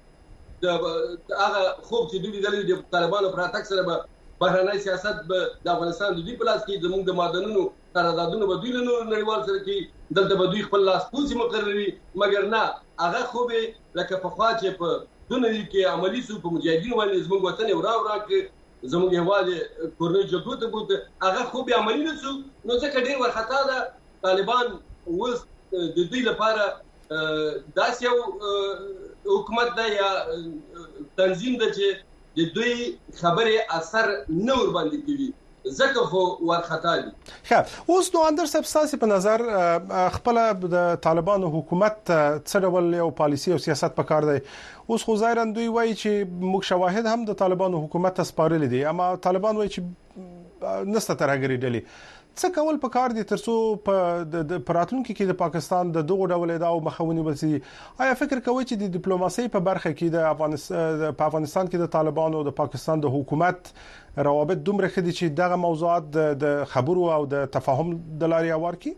د هغه خوب چې دوی لیدلی د طالبانو پر اتک سره به بهرنی سیاست به د افغانستان د دوی په لاس کې زموږ د معدنونو قراردادونه به دوی له نورو نړیوال سره کوي، دلته به دوی خپل لاسپوڅي مقرروي. مګر نه، هغه خوب لکه پخوا چې په دونړي کې عملي سو په مجاهدینو باندې زموږ وطن یې ورا ورا کړ، زموږ هیواد کورنۍ جګړو ته بوت، هغه خو بیا عملي نه شو. نو ځکه ډیر ورخطا ده. طالبان اوس د دوی لپاره داسې یو حکومت ده یا تنظیم ده چې د دوی خبرې اثر نه ور باندې کوي، ځکه خو ورخطا دي. ښه، اوس نو اندر صاحب ستاسو په نظر خپل د طالبانو حکومت څه ډول یو پالیسي او سیاست پکار دی؟ اوس خو ظاهرا دوی وایي چې موږ شواهد هم د طالبانو حکومت ته سپارلي دي، اما طالبان وایي چې نسته ترهګري ډلې. څه کول پکار دي ترڅو په د پراتلونکو کې د پاکستان د دغه ډول ادعاو مخاوني بسي؟ آیا فکر کوئ چې د ډیپلوماسي په برخه کې د افغانستان په افغانستان کې د طالبانو او د پاکستان د حکومت روابط دومره خدي چې دغه موضوعات د خبرو او د تفاهم د لارې اوار کی؟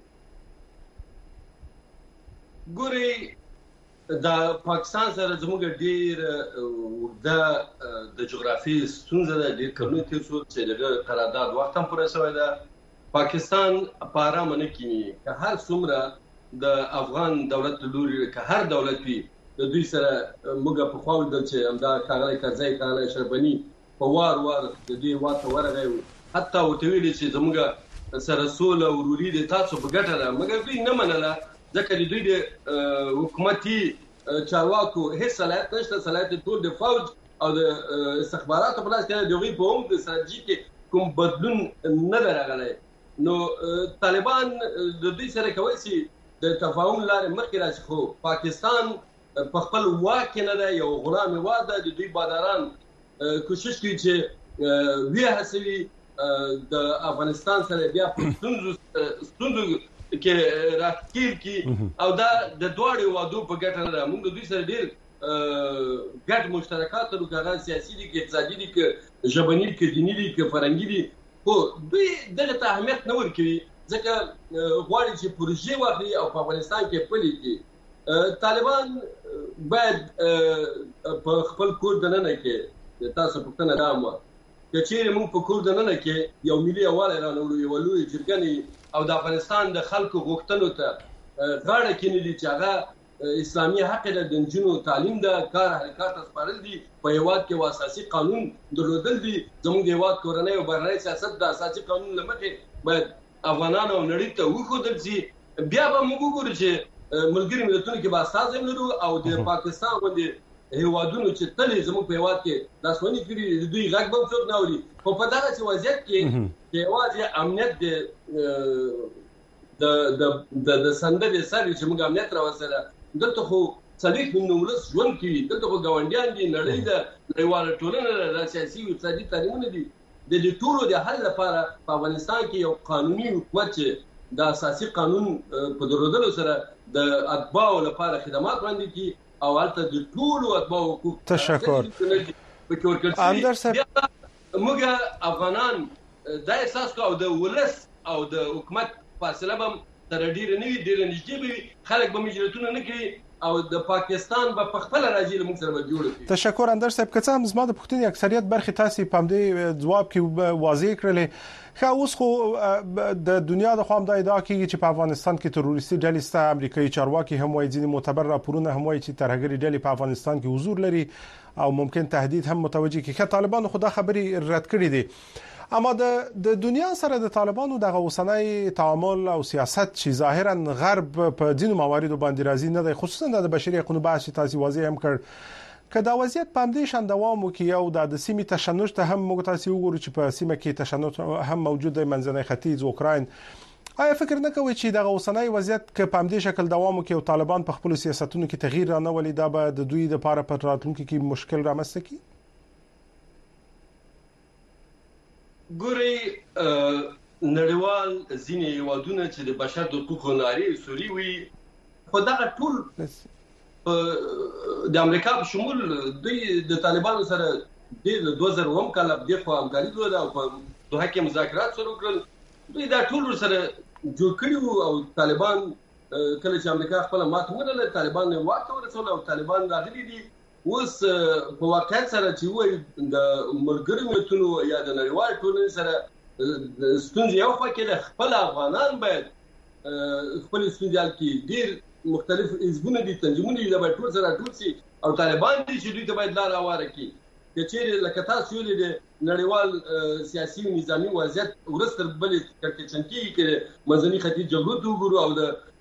ګوري د پاکستان سره زموږ ډیر د د جغرافي ستونزه ده، ډیر کلونه تیر شو چې د قرارداد وخت هم پوره شوی ده. پاکستان په آرامه نه کینی که هر څومره د افغان دولت لوري که هر دولت وي د دوی سره موږ په خواو دل چې همدا کاغلی کرزی کاغلی شربني په وار وار د دوی واته ورغی، حتی ورته ویلي چې زموږ سره سوله او وروري د تاسو په ګټه ده، مګر دوی نه منله ځکه د دوی د حکومتي چارواکو هیڅ صلاحیت نشته. صلاحیت ټول د فوج او د استخباراتو په لاس کې دی. د هغوی په هم د ستراتیژي کې کوم بدلون نه دی راغلی. نو طالبان د دوی سره کولی شي د تفاهم لارې مخکې راشي، خو پاکستان په خپل واک کې نه دی، یو غلام هېواد ده. د دوی باداران کوشش کوي چې ویې هڅوي د افغانستان سره بیا په ستونزو ستونزو کې راکیر کی او دا د دوړې وادو په ګټه نه موږ د دوی سره ډیر ګډ مشترکات لرو، کاغذ سیاسي دي، اقتصادي دي، ک ژبني دي، ک دیني دي، ک فرهنګي دي، خو دوی دغه ته اهمیت نه ورکوي ځکه غواړي چې پروژې واخلي او په افغانستان کې پلي کړي. طالبان باید په خپل کور دننه کې تاسو پوښتنه دا وه چې چیرې موږ په کور دننه کې یو ملي یووالی رانوړو، یوه لویه جرګه او د افغانستان د خلکو غوښتنو ته غاړه کېنولي چې هغه اسلامي حق ده، د نجونو تعلیم ده، کار حرکات سپارل دي، په هیواد کې اساسي قانون درلودل دي. زموږ د هیواد کورنۍ او بهرنی سیاست د اساسي قانون له مخې باید افغانان او نړۍ ته وښودل شي. بیا به موږ وګورو چې ملګري ملتونو کې به استازي لرو او د پاکستان غوندې هیوادونو چې تلې زموږ په هیواد کې لاسوهنې کړي د دوی غږ به څوک نه اوري. خو په دغسې وضعیت کې چې یوازې امنیت د د سندرې سر چې موږ امنیت راوستله، دلته خو څلوېښت میلیونه ولس ژوند کوي، دلته خو ګاونډیان دي، نړۍ ده، نړیواله ټولنه ده، سیاسي او اقتصادي تعلیمونه دي. د دې ټولو د حل لپاره په افغانستان کې یو قانوني حکومت چې د اساسي قانون په درلودلو سره د اتباعو لپاره خدمات وړاندې کړي او هلته د ټولو اتباعو حقوق تشکر پکې ورکړل شي. موږ افغانان دا احساس کوو او د ولس او د حکومت فاصله به سره ډېره نه وي، ډېره نږدې به وي، خلک به مجلتونه نه کوي او د پاکستان به په خپله راځي له موږ سره به جوړه کړي. تشکر اندر صاحب. که څه هم زما د پوښتنې اکثریت برخې تاسې په همدې ځواب کې واضح کړلې. ښه، اوس خو د دنیا د خوا هم دا ادعا کېږي چې په افغانستان کې تروریستي ډلې شته. امریکایي چارواکي هم وایي، ځینې معتبر راپورونه هم وایي چې ترهګرې ډلې په افغانستان کې حضور لري او ممکن تهدید هم متوجه کړي. ښه، طالبانو خو دا خبرې رد کړې دي، اما د دنیا سره د طالبانو دغه اوسنی تعامل او سیاست چې ظاهرا غرب په ځینو مواردو باندې راضي نه دی، خصوصا د بشري حقوقو بحث چې تاسو واضح هم کړ، که دا وضعیت په همدې شان دوام وکړي او د سیمې تشنج ته هم موږ تاسو وګورو چې په سیمه کې تشنج هم موجود دی، منځنی ختیځ، اوکراین، آیا فکر نه کوئ چې دغه اوسنی وضعیت که په همدې شکل دوام وکړي او طالبان په خپل سیاستونو کې تغییر رانولي، دا به د دوی لپاره په راتلونکي کې مشکل رامنځته کړي؟ ګورئ، نړیوال ځینې هیوادونه چې د بشر د حقوقو نارې سوري وي، خو دغه ټول د امریکا په شمول دوی د طالبانو سره د دوه زره اووم کال په خوا همکاري درلوده او په دوحه کې مذاکرات سره وکړل. دوی دا ټول سره جوړ کړي وو او طالبان کله چې امریکا خپله ماته ومنله، طالبان یې واک ته ورسول او طالبان راغلي دي. اوس په واقعیت سره چې وایي د ملګرو ملتونو یا د نړیوالې ټولنې سره ستونزې یو خوا کې ده، خپل افغانان باید خپل ستونزې حل کړي. ډېر مختلف حزبونه دي، تنظیمونه دي، دا باید ټول سره راټول شي او طالبان دي چې دوی ته باید لاره هواره کړي. که چیرې لکه تاسو ویلي د نړیوال سیاسي او نظامي وضعیت ورځ تر بلې کړکېچن کېږي، که منځني ختیځ جګړو ته وګورو او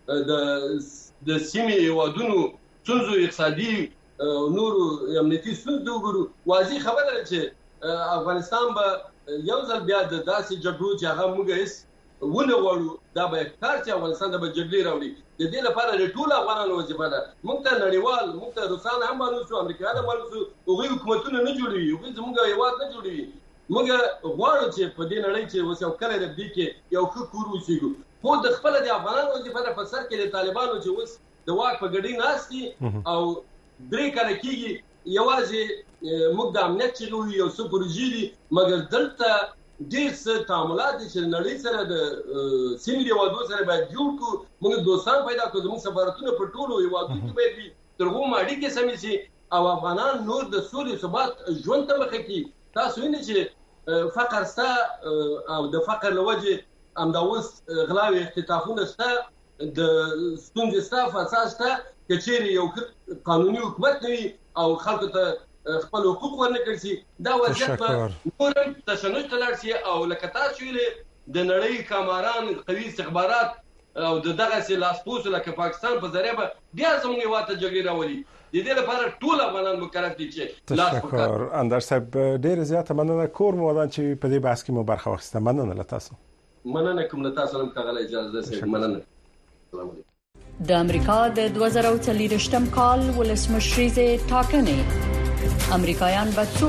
د سیمې هیوادونو ستونزو، اقتصادي نورو امنیتي ستونزو وګورو، واضح خبره ده چې افغانستان به یو ځل بیا د داسې جګړو چې هغه موږ هېڅ ونه غواړو، دا به ښکار چې افغانستان ته به جګړې راوړي. د دې لپاره د ټولو افغانانو وظیفه ده. موږ ته نړیوال، موږ ته روسان هم معلوم شو، امریکایان هم معلوم شو، هغوی حکومتونه نه جوړوي، هغوی زموږ هېواد نه جوړوي. موږ غواړو چې په دې نړۍ چې اوس یو کلی ده، په دې کې یو ښه کور اوسېږو. خو د خپله د افغانانو وظیفه ده په سر کې د طالبانو چې اوس د واک په ګډۍ ناست دي او درې کاله کېږي یوازې موږ د امنیت چې وي یو څه پروژې دي، مګر دلته ډېر څه تعاملات دي چې نړۍ سره د سیمې د هېوادونو سره باید جوړ کړو. موږ دوستان پیدا کړو، زموږ سفارتونه په ټولو هېوادونو کې باید وي، تر هغو مو اړیکې سمې شي او افغانان نور د سولې ثبات ژوند ته مخه کړي. تاسو وینئ چې فقر شته او د فقر له وجې همدا اوس غلاوې اختطافونه شته، د ستونزې شته، فساد شته. که چیرې یو قانوني حکومت نه وي او خلکو ته خپل حقوق ورنه کړل شي، دا وضعیت به نور هم تشنج ته لاړ شي او لکه تاسو ویلې د نړۍ کامران، قوي استخبارات او د دغسې لاسپوڅو لکه پاکستان په ذریعه به بیا زموږ هېواد ته جګړې راولي. د دې لپاره ټول افغانان مکلف دي چې لاس په کار. تشکر اندر صاحب، ډېره زیاته مننه. کور مو ودان چې په دې بحث کې مو برخه واخیسته. مننه له تاسو. مننه کوم له تاسو هم ښاغلی اجازه ده. مننه. السلام علیکم. د امریکا د دوه زره او څلوېښتم کال ولسمشریزې ټاکنې، امریکایان به څوک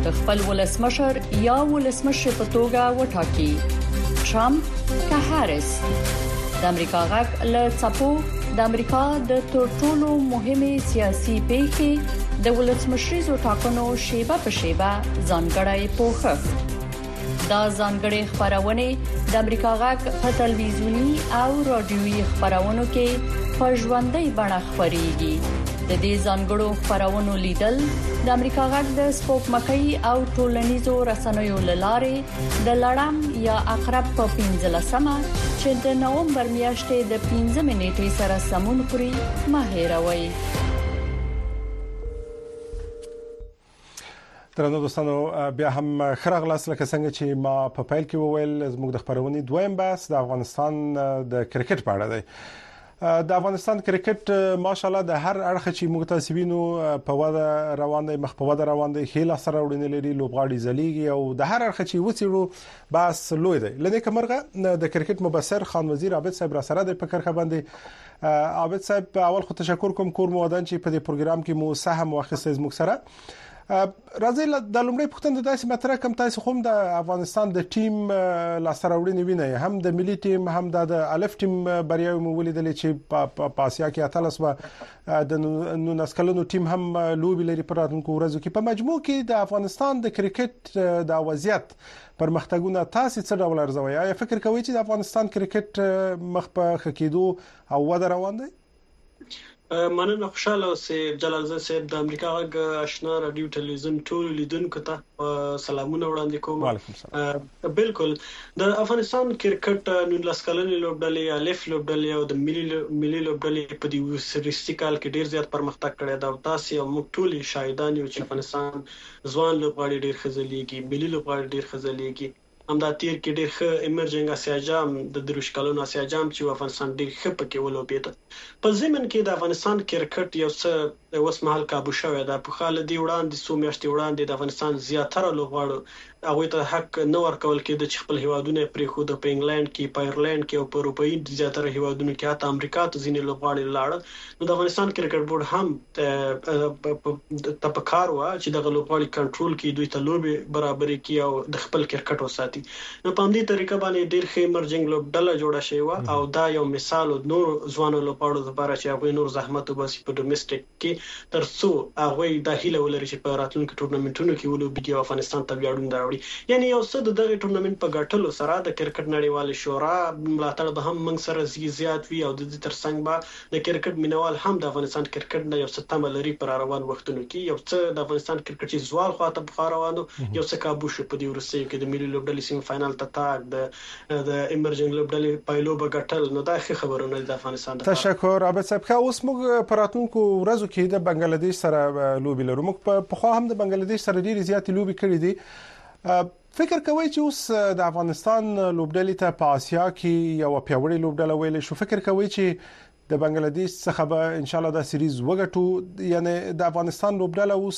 د خپل ولسمشر یا ولسمشر په توګه وټاکي. ټرمپ که هاریس د امریکا غږ له څپو د امریکا د ټولو مهمه سیاسي پیښې د ولسمشریزو ټاکنو شیبه په شیبه ځانګړی پوښښ. دا ځانګړي خبرونه د امریکا غږ په ټلویزیونی او رادیويي خبرونو کې په ژوندۍ بڼه خبريږي. د دې ځانګړو خبرونو لیدل د امریکا غږ د سپوږمکۍ او ټولنیزو رسنیو لارې د لړم یا عقرب په پنځلسمه چې د نومبر میاشتې د پنځمې نیټې سره سمون خوري مهیروي. درنو دوستانو بیا هم خرغلاس لکه څنګه چې ما په پیل کې وویل زموږ د خبرونې دویم بحث د افغانستان د کرکټ په اړه دی. د افغانستان کرکټ ماشاءالله د هر اړخ چې متاسبینو په وده روان دی مخ په وده روان دی خېلا سره وړاندې لري لوبغاړي زلیږي او د هر اړخ چې وڅېړو بس لوی دی. لنه کمرغه د کرکټ مبصر خان وزیر عابد صاحب را سره د فکر خبرندې. عابد صاحب اول خو تشکر کوم کور مودان چې په دې پروګرام کې مو سهم واخیستئ زموږ سره. راځي د لومړی پښتون د داسې مطرح کم تاسو هم د افغانستان د ټیم لاسراوړنې ویني هم د ملي ټیم هم د الف ټیم بریاوي مو ولیدلې چې په اسیا کې اتلس و د نو نسکلونو ټیم هم لوبي لري پر راتلونکو ورځو کې. په مجموع کې د افغانستان د کرکټ د وضعیت پرمختګونه تاسو څه ډول ارزوي؟ یا فکر کوئ چې د افغانستان کرکټ مخ په خکېدو او وده روان دی؟ مننه خوشاله اوسئ جلال زه صاحب د امریکا غږ آشنا رادیو ټلویزیون ټول لیدونکو ته سلامونه وړاندې کوم. وعلیکم السلام. بالکل د افغانستان کرکټ نولس کلنې لوبډلې الف لوبډلې او د ملي ملي لوبډلې په دې وسرستي کال کې ډیر زیات پرمختګ کړی دا تاسو او موږ ټول شاهدان یو چې افغانستان ځوان لوبغاړي ډیر خزلېږي ملي لوبغاړي ډیر خزلېږي. همدا تیر کې ډېر ښه ایمرجنګ اسیا جام د دروش کلونو اسیا جام چې افغانستان ډېر ښه پکې ولوبېد. په ضمن کې د افغانستان کرکټ یو څه اوس مهال کابو شوی دا په خاله دی وړاندې سو میاشتې وړاندې د افغانستان زیاتره لوبغاړو هغه ته حق نه ورکول کېد چې خپل هیوادونه پرې خو د انګلند کې په ایرلند کې او په اروپאי زیاتره هیوادونو کې حتی امریکا ته ځینې لوبغاړي لاړ. نو د افغانستان کرکټ بورډ هم تپکار و چې د لوبغاړي کنټرول کې دوی ته لوبي برابرۍ کې او د خپل کرکټ وساتي. نو په دې طریقه باندې ډېر ښه ایمرجنګ لوبډله جوړه شوی و او دا یو مثال نور ځوانو لوبغاړو لپاره چې هغه نور زحمت وباسي په ډومېسټک کې ترڅو هغه د هیله ولري چې په راتلونکو ټورنمنټونو کې ولوبېږي او افغانستان ته ویاړونه راوړي. یعنی یو څه د دغه ټورنمنت په ګټلو سره د کرکټ نړیوال شورا ملاتړ به هم موږ سره زیات وي او د دې ترڅنګ به د کرکټ مینوال هم د افغانستان کرکټ نه یو څه تمه لري پر روان وختونو کې یو څه د افغانستان کرکټ چې زوال خواته بخار روانو یو څه کابو شو په دې ورسې کې د ملي لوبډلې سیم فائنل ته تاګ د د ایمرجنګ لوبډلې پایلو به ګټل. نو دا ښه خبرونه د افغانستان ته. تشکر عابد صاحب. خو اوس موږ په راتلونکو ورځو کې د بنگلاديش سره لوبي لرو. موږ په خو هم د بنگلاديش سره ډېری زیات لوبي کړې دي. فکر کوي چې اوس د افغانستان لوبډلې ته په اسیا کې یو پیاوړی لوبډله ویل شو. فکر کوي چې د بنگلاديش څخه به ان شاء الله دا سیریز وګټو؟ یعنی د افغانستان لوبډله اوس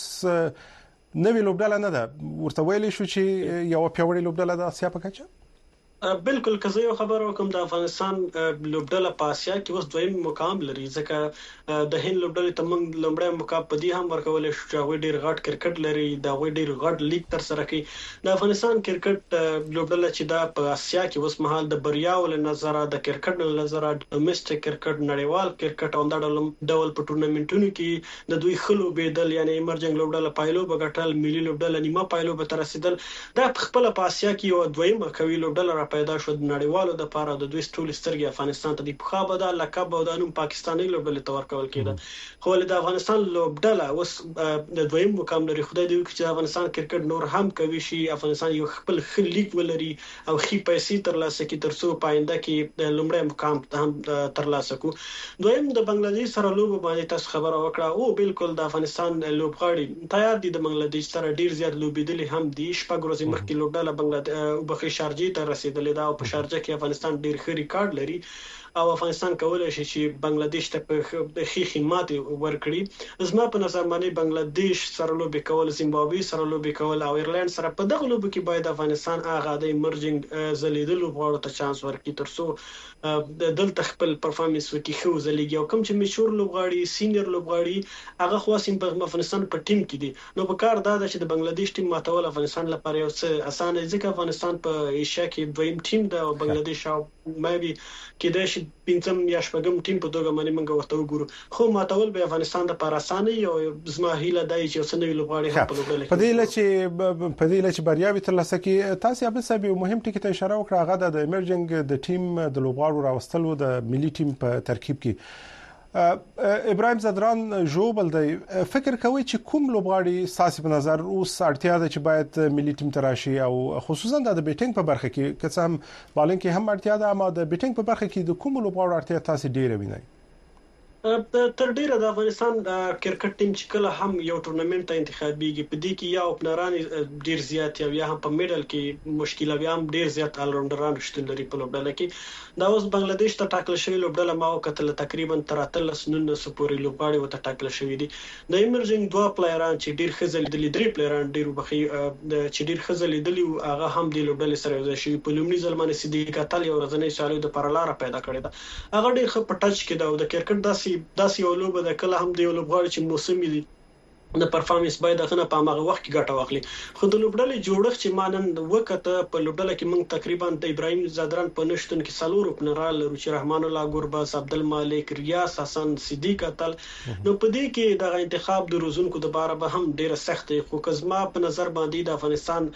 نوې لوبډله نه ده ورته ویل شو چې یو پیاوړی لوبډله د اسیا په کچه؟ بالکل که زه یو خبر وکم د افغانستان لوبډله په اسیا کې اوس دویم مقام لري ځکه د هند لوبډلې ته موږ لومړی مقام په دې هم ورکول شو چې هغه ډیر غټ کرکټ لري دا هغه ډیر غټ لیګ تر سره کوي. د افغانستان کرکټ لوبډله چې دا په اسیا کې اوس مهال د بریاو له نظر د کرکټ له نظر ډومېسټک کرکټ نړیوال کرکټ او د ډول په ټورنمنټونو کې د دوی خلو بيدل یعنی ایمرجنګ لوبډله پایلو بغټل ملي لوبډله نیمه پایلو به تر رسیدل دا خپل په اسیا کې یو دویمه کوي لوبډله پیدا شو د نړیوالو د لپاره د دوی ټول سترګې افغانستان ته د پخا بدا لقب او د نوم پاکستاني لوبډلې ته ورکول کېده. خو د افغانستان لوبډله اوس د دویم مقام لري. خدای دې وکړي چې افغانستان کرکټ نور هم کوي شي افغانستان یو خپل خل لیګ ولري او خې پیسې ترلاسه کړي ترڅو پاینده کې د لومړی مقام هم ترلاسه کو. دویم د بنگلاديش سره لوب باندې تاسو خبره وکړه او بالکل د افغانستان لوبغاړي تیار دي د بنگلاديش سره ډیر زیات لوبېدلې هم دي. شپږ ورځې مخکې لوبډله بنگلاديش او بخې شارجې ته رسیدلې دا په شارجه کې افغانستان ډیر ښه ریکارډ لري او افغانستان کولای شي چې بنگلاديش ته په خيخي ماته ورکړي. زما په نظر باندې بنگلاديش سره لوبي کول، زیمبابوې سره لوبي کول او ایرلند سره په دغه لوبو کې باید افغانستان هغه د ایمرجنګ زلیدلو غواړي ته چانس ورکړي ترڅو دلته خپل پرفارمنس وکړي خو زلیږي. او کوم چې میچور لوبغاړي سینیئر لوبغاړي هغه خاصم په افغانستان په ټیم کې دي، نو په کار دا چې د بنگلاديش ټیم ماتول افغانستان لپاره یو څه اسانه ځکه افغانستان په ایشیا کې دویم ټیم ده او بنگلاديش او مېبي کې د شي پنځم یا شپږم ټیم په توګه باندې موږ ورته وګورو، خو ماتول به افغانستان لپاره اسانه یو زما هیله دی چې اوسنوي لوبغاړي هم په لوبډله په دې لچې په دې لچې بریاوي ترلاسه کې تاسو به سبي مهم ټکی ته اشاره وکړه، هغه د ایمرجنګ د ټیم د لوبغاړو راوستلو د ملي ټیم په ترکیب کې. ابراهیم زدران جوبل دی، فکر کوي چې کوم لوبغاړي ساسي په نظر اوس اړتیا ده چې باید ملي ټیم ته راشي او خصوصا د بیټینګ په برخه کې که څه هم بالنګ کې هم اړتیا ده، اما د بیټینګ په برخه کې د کوم لوبغاړو اړتیا تاسو ډیره وینئ؟ تر ډیره د افغانستان کرکټ ټیم چې کله هم یو ټورنمنت ته انتخابيږي په دې کې یا اوپنران ډیر زیات یا هم په میډل کې مشکل بیا هم ډیر زیات الراوندران شتون لري په لوبډله کې. دا اوس بنگلاديش ته ټاکل شوی لوبډله ما وکتل تقریبا تر اتلس نن سپوري لوبغاړي وته ټاکل شوی دي. د ایمرجنګ دوه پلیران چې ډیر خزل دي، درې پلیران ډیر وبخي چې ډیر خزل دي هغه هم د لوبډله سره یو شوی. په لومړي ځل باندې صدیق اتل یو ورځنی سالو د پرلاره پیدا کړی دا هغه ډیر په ټچ کې دا د کرکټ داسې داسې یو لوبه د کله هم د یو لوبغاړي چې موسمي دي د پرفارمنس باید دغه په هغه وخت کې ګټه واخلي. خو د لوبډلې جوړښت چې مانن وکړه په لوبډله کې موږ تقریبا د ابراهیم زادران په نشتون کې سالور اوپنرال روچ رحمان الله ګورباس عبدالمالک ریاض حسن صدیق اتل، نو په دې کې د انتخاب د روزونکو د باره به هم ډیره سخت خو کزما په نظر باندې د افغانستان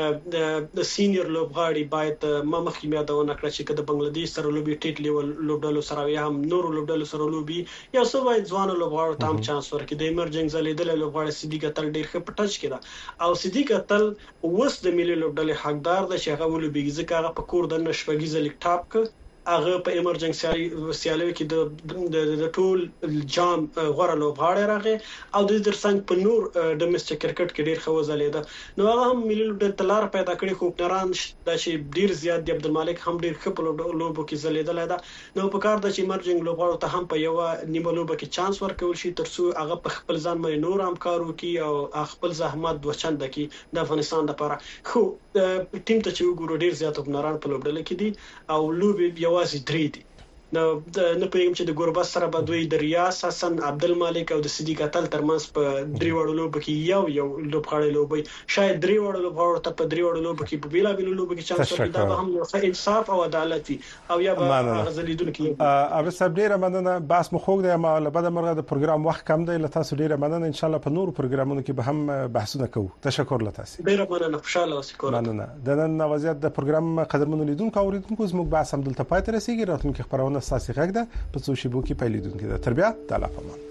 د سینیئر لوبغاړي باید ما مخکې یادونه کړه چې د بنگلاديش سره لوبي ټیټ لیول لوبډلو سره یا هم نور لوبډلو سره لوبي یا څو باید ځوان لوبغاړو ته هم چانس ورکړي. د ایمرجنګ زلیدل لوبغاړي صدیق اتل ډیر ښه په ټچ کې ده او صدیق اتل وس د ملي لوبډلې حقدار ده چې هغه ولوبېږي ځکه هغه په کور د نشوګي زلیک ټاپ ک هغه په ایمرجنسي سیالي کې د د ټول جام غوړه لوبغاړي راغی او د درسنګ په نور ډومېسټک کرکټ کې ډیر ښه وځلیدا، نو هغه هم ملي لوبډلې تلار پیدا کړی خو پلان د چې ډیر زیات د عبدالمالک هم ډیر ښه په لوبو کې زلیدل دا، نو په کار د چې ایمرجنګ لوبغاړو ته هم په یو نیمه لوبه کې چانس ورکول شي ترڅو هغه په خپل ځان باندې نور هم کار وکړي او خپل زحمت دوچند کړي د افغانستان لپاره. خو ټیم ته چې وګورو ډیر زیات وبناران په لوبډله کې دي او لوبي یوازې درې دي. نو نه پېږم چې د ګورباس سره به دوی د ریاض حسن عبدالمالک او د صدیق اتل ترمنځ په درې وړو لوبو کې یو یو لوبغاړی لوبي شاید درې وړو لوبغاړو ته په درې وړو لوبو کې په بیلا بیلو لوبو کې چانس ورکړي، دا به هم یو انصاف او عدالت وي او یا به غزلیدونکو ابو صاحب ډیره مننه. بس مو خوګ دی ما له بده مرغه د پروګرام وخت کم دی، له تاسو ډیره مننه. ان شاء الله په نور پروګرامونو کې به هم بحثونه کوو. تشکر له تاسو ډیره مننه، خوشاله اوسئ. مننه. د نن وضعیت د پروګرام قدرمنو لیدونکو اوریدونکو زموږ بحث هم دلته پاتې رسیدي. راتلونکي خبرونه ساسي غږ ده په څو شیبو کې پیلیدونکو د تربیه د الله پامان.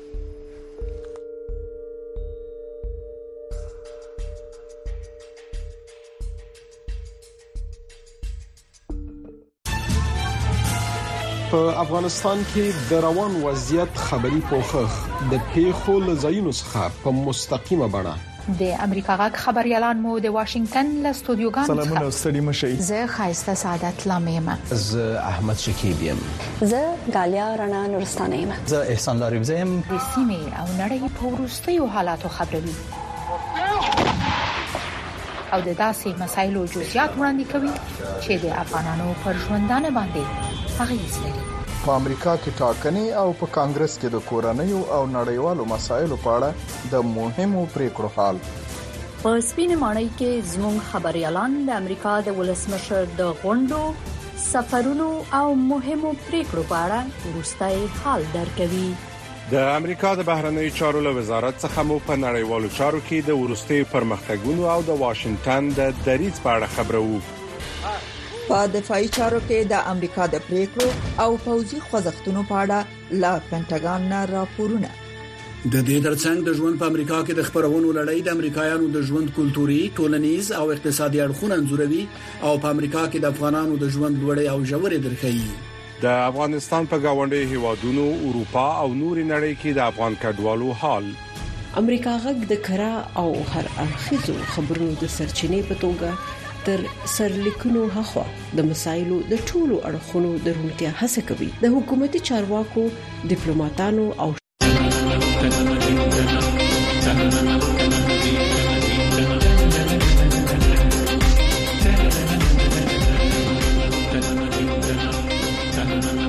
په افغانستان کې د روان وضعیت خبري پوښښ د پیښو لزاینو څخه په مستقیمه بڼه د امریکا غاک خبريالان مو د واشنگټن له استودیوګانو سلامونه ستړي مشي. زه خایسته سعادت لامیم. زه احمد شکیب یم. زه غالیا رڼا نورستانه یم. زه احسان لاریم زم. د سیمې او نړۍ په وروستیو حالاتو خبروي او د داسې مسایلو جزئیات وړاندې کوي چې د افغانانو پر ژوندانه باندې اغیز لري. په امریکا کې ټاکنې او په کانګرس کې د کورنیو او نړیوالو مسایلو په اړه د مهمو پریکړو حال. په سپینه ماڼۍ کې زموږ خبريالان د امریکا د ولسمشر د غونډو، سفرونو او مهمو پریکړو په اړه وروستي حال درکوي. د امریکا د بهرنیو چارو له وزارت څخه مو په نړیوالو چارو کې د وروستي پرمختګونو او د واشنگټن د دریځ په اړه خبرو. په دفاعي چارو کې د امریکا د پریکړو او پوځي خوځښتونو په اړه لا پینټاګان نه راپورونه. د دې ترڅنګ د ژوند په امریکا کې د خبرونو لړۍ د امریکایانو د ژوند کلتوري، ټولنیز او اقتصادي اړخونه انځوروي او په امریکا کې د افغانانو د ژوند لوړې او ژورې درخي. د افغانستان په گاونډي هیوادونو، اروپا او نوري نړۍ کې د افغان کډوالو حال. امریکا غږ د کرا او هر اړخیزو خبرونو د سرچینې په توګه تر سرلیکونو هخوا د مسایلو د ټولو اړخونو درونتیا هڅه کوي. د حکومتي چارواکو، ډیپلوماټانو او Thank you.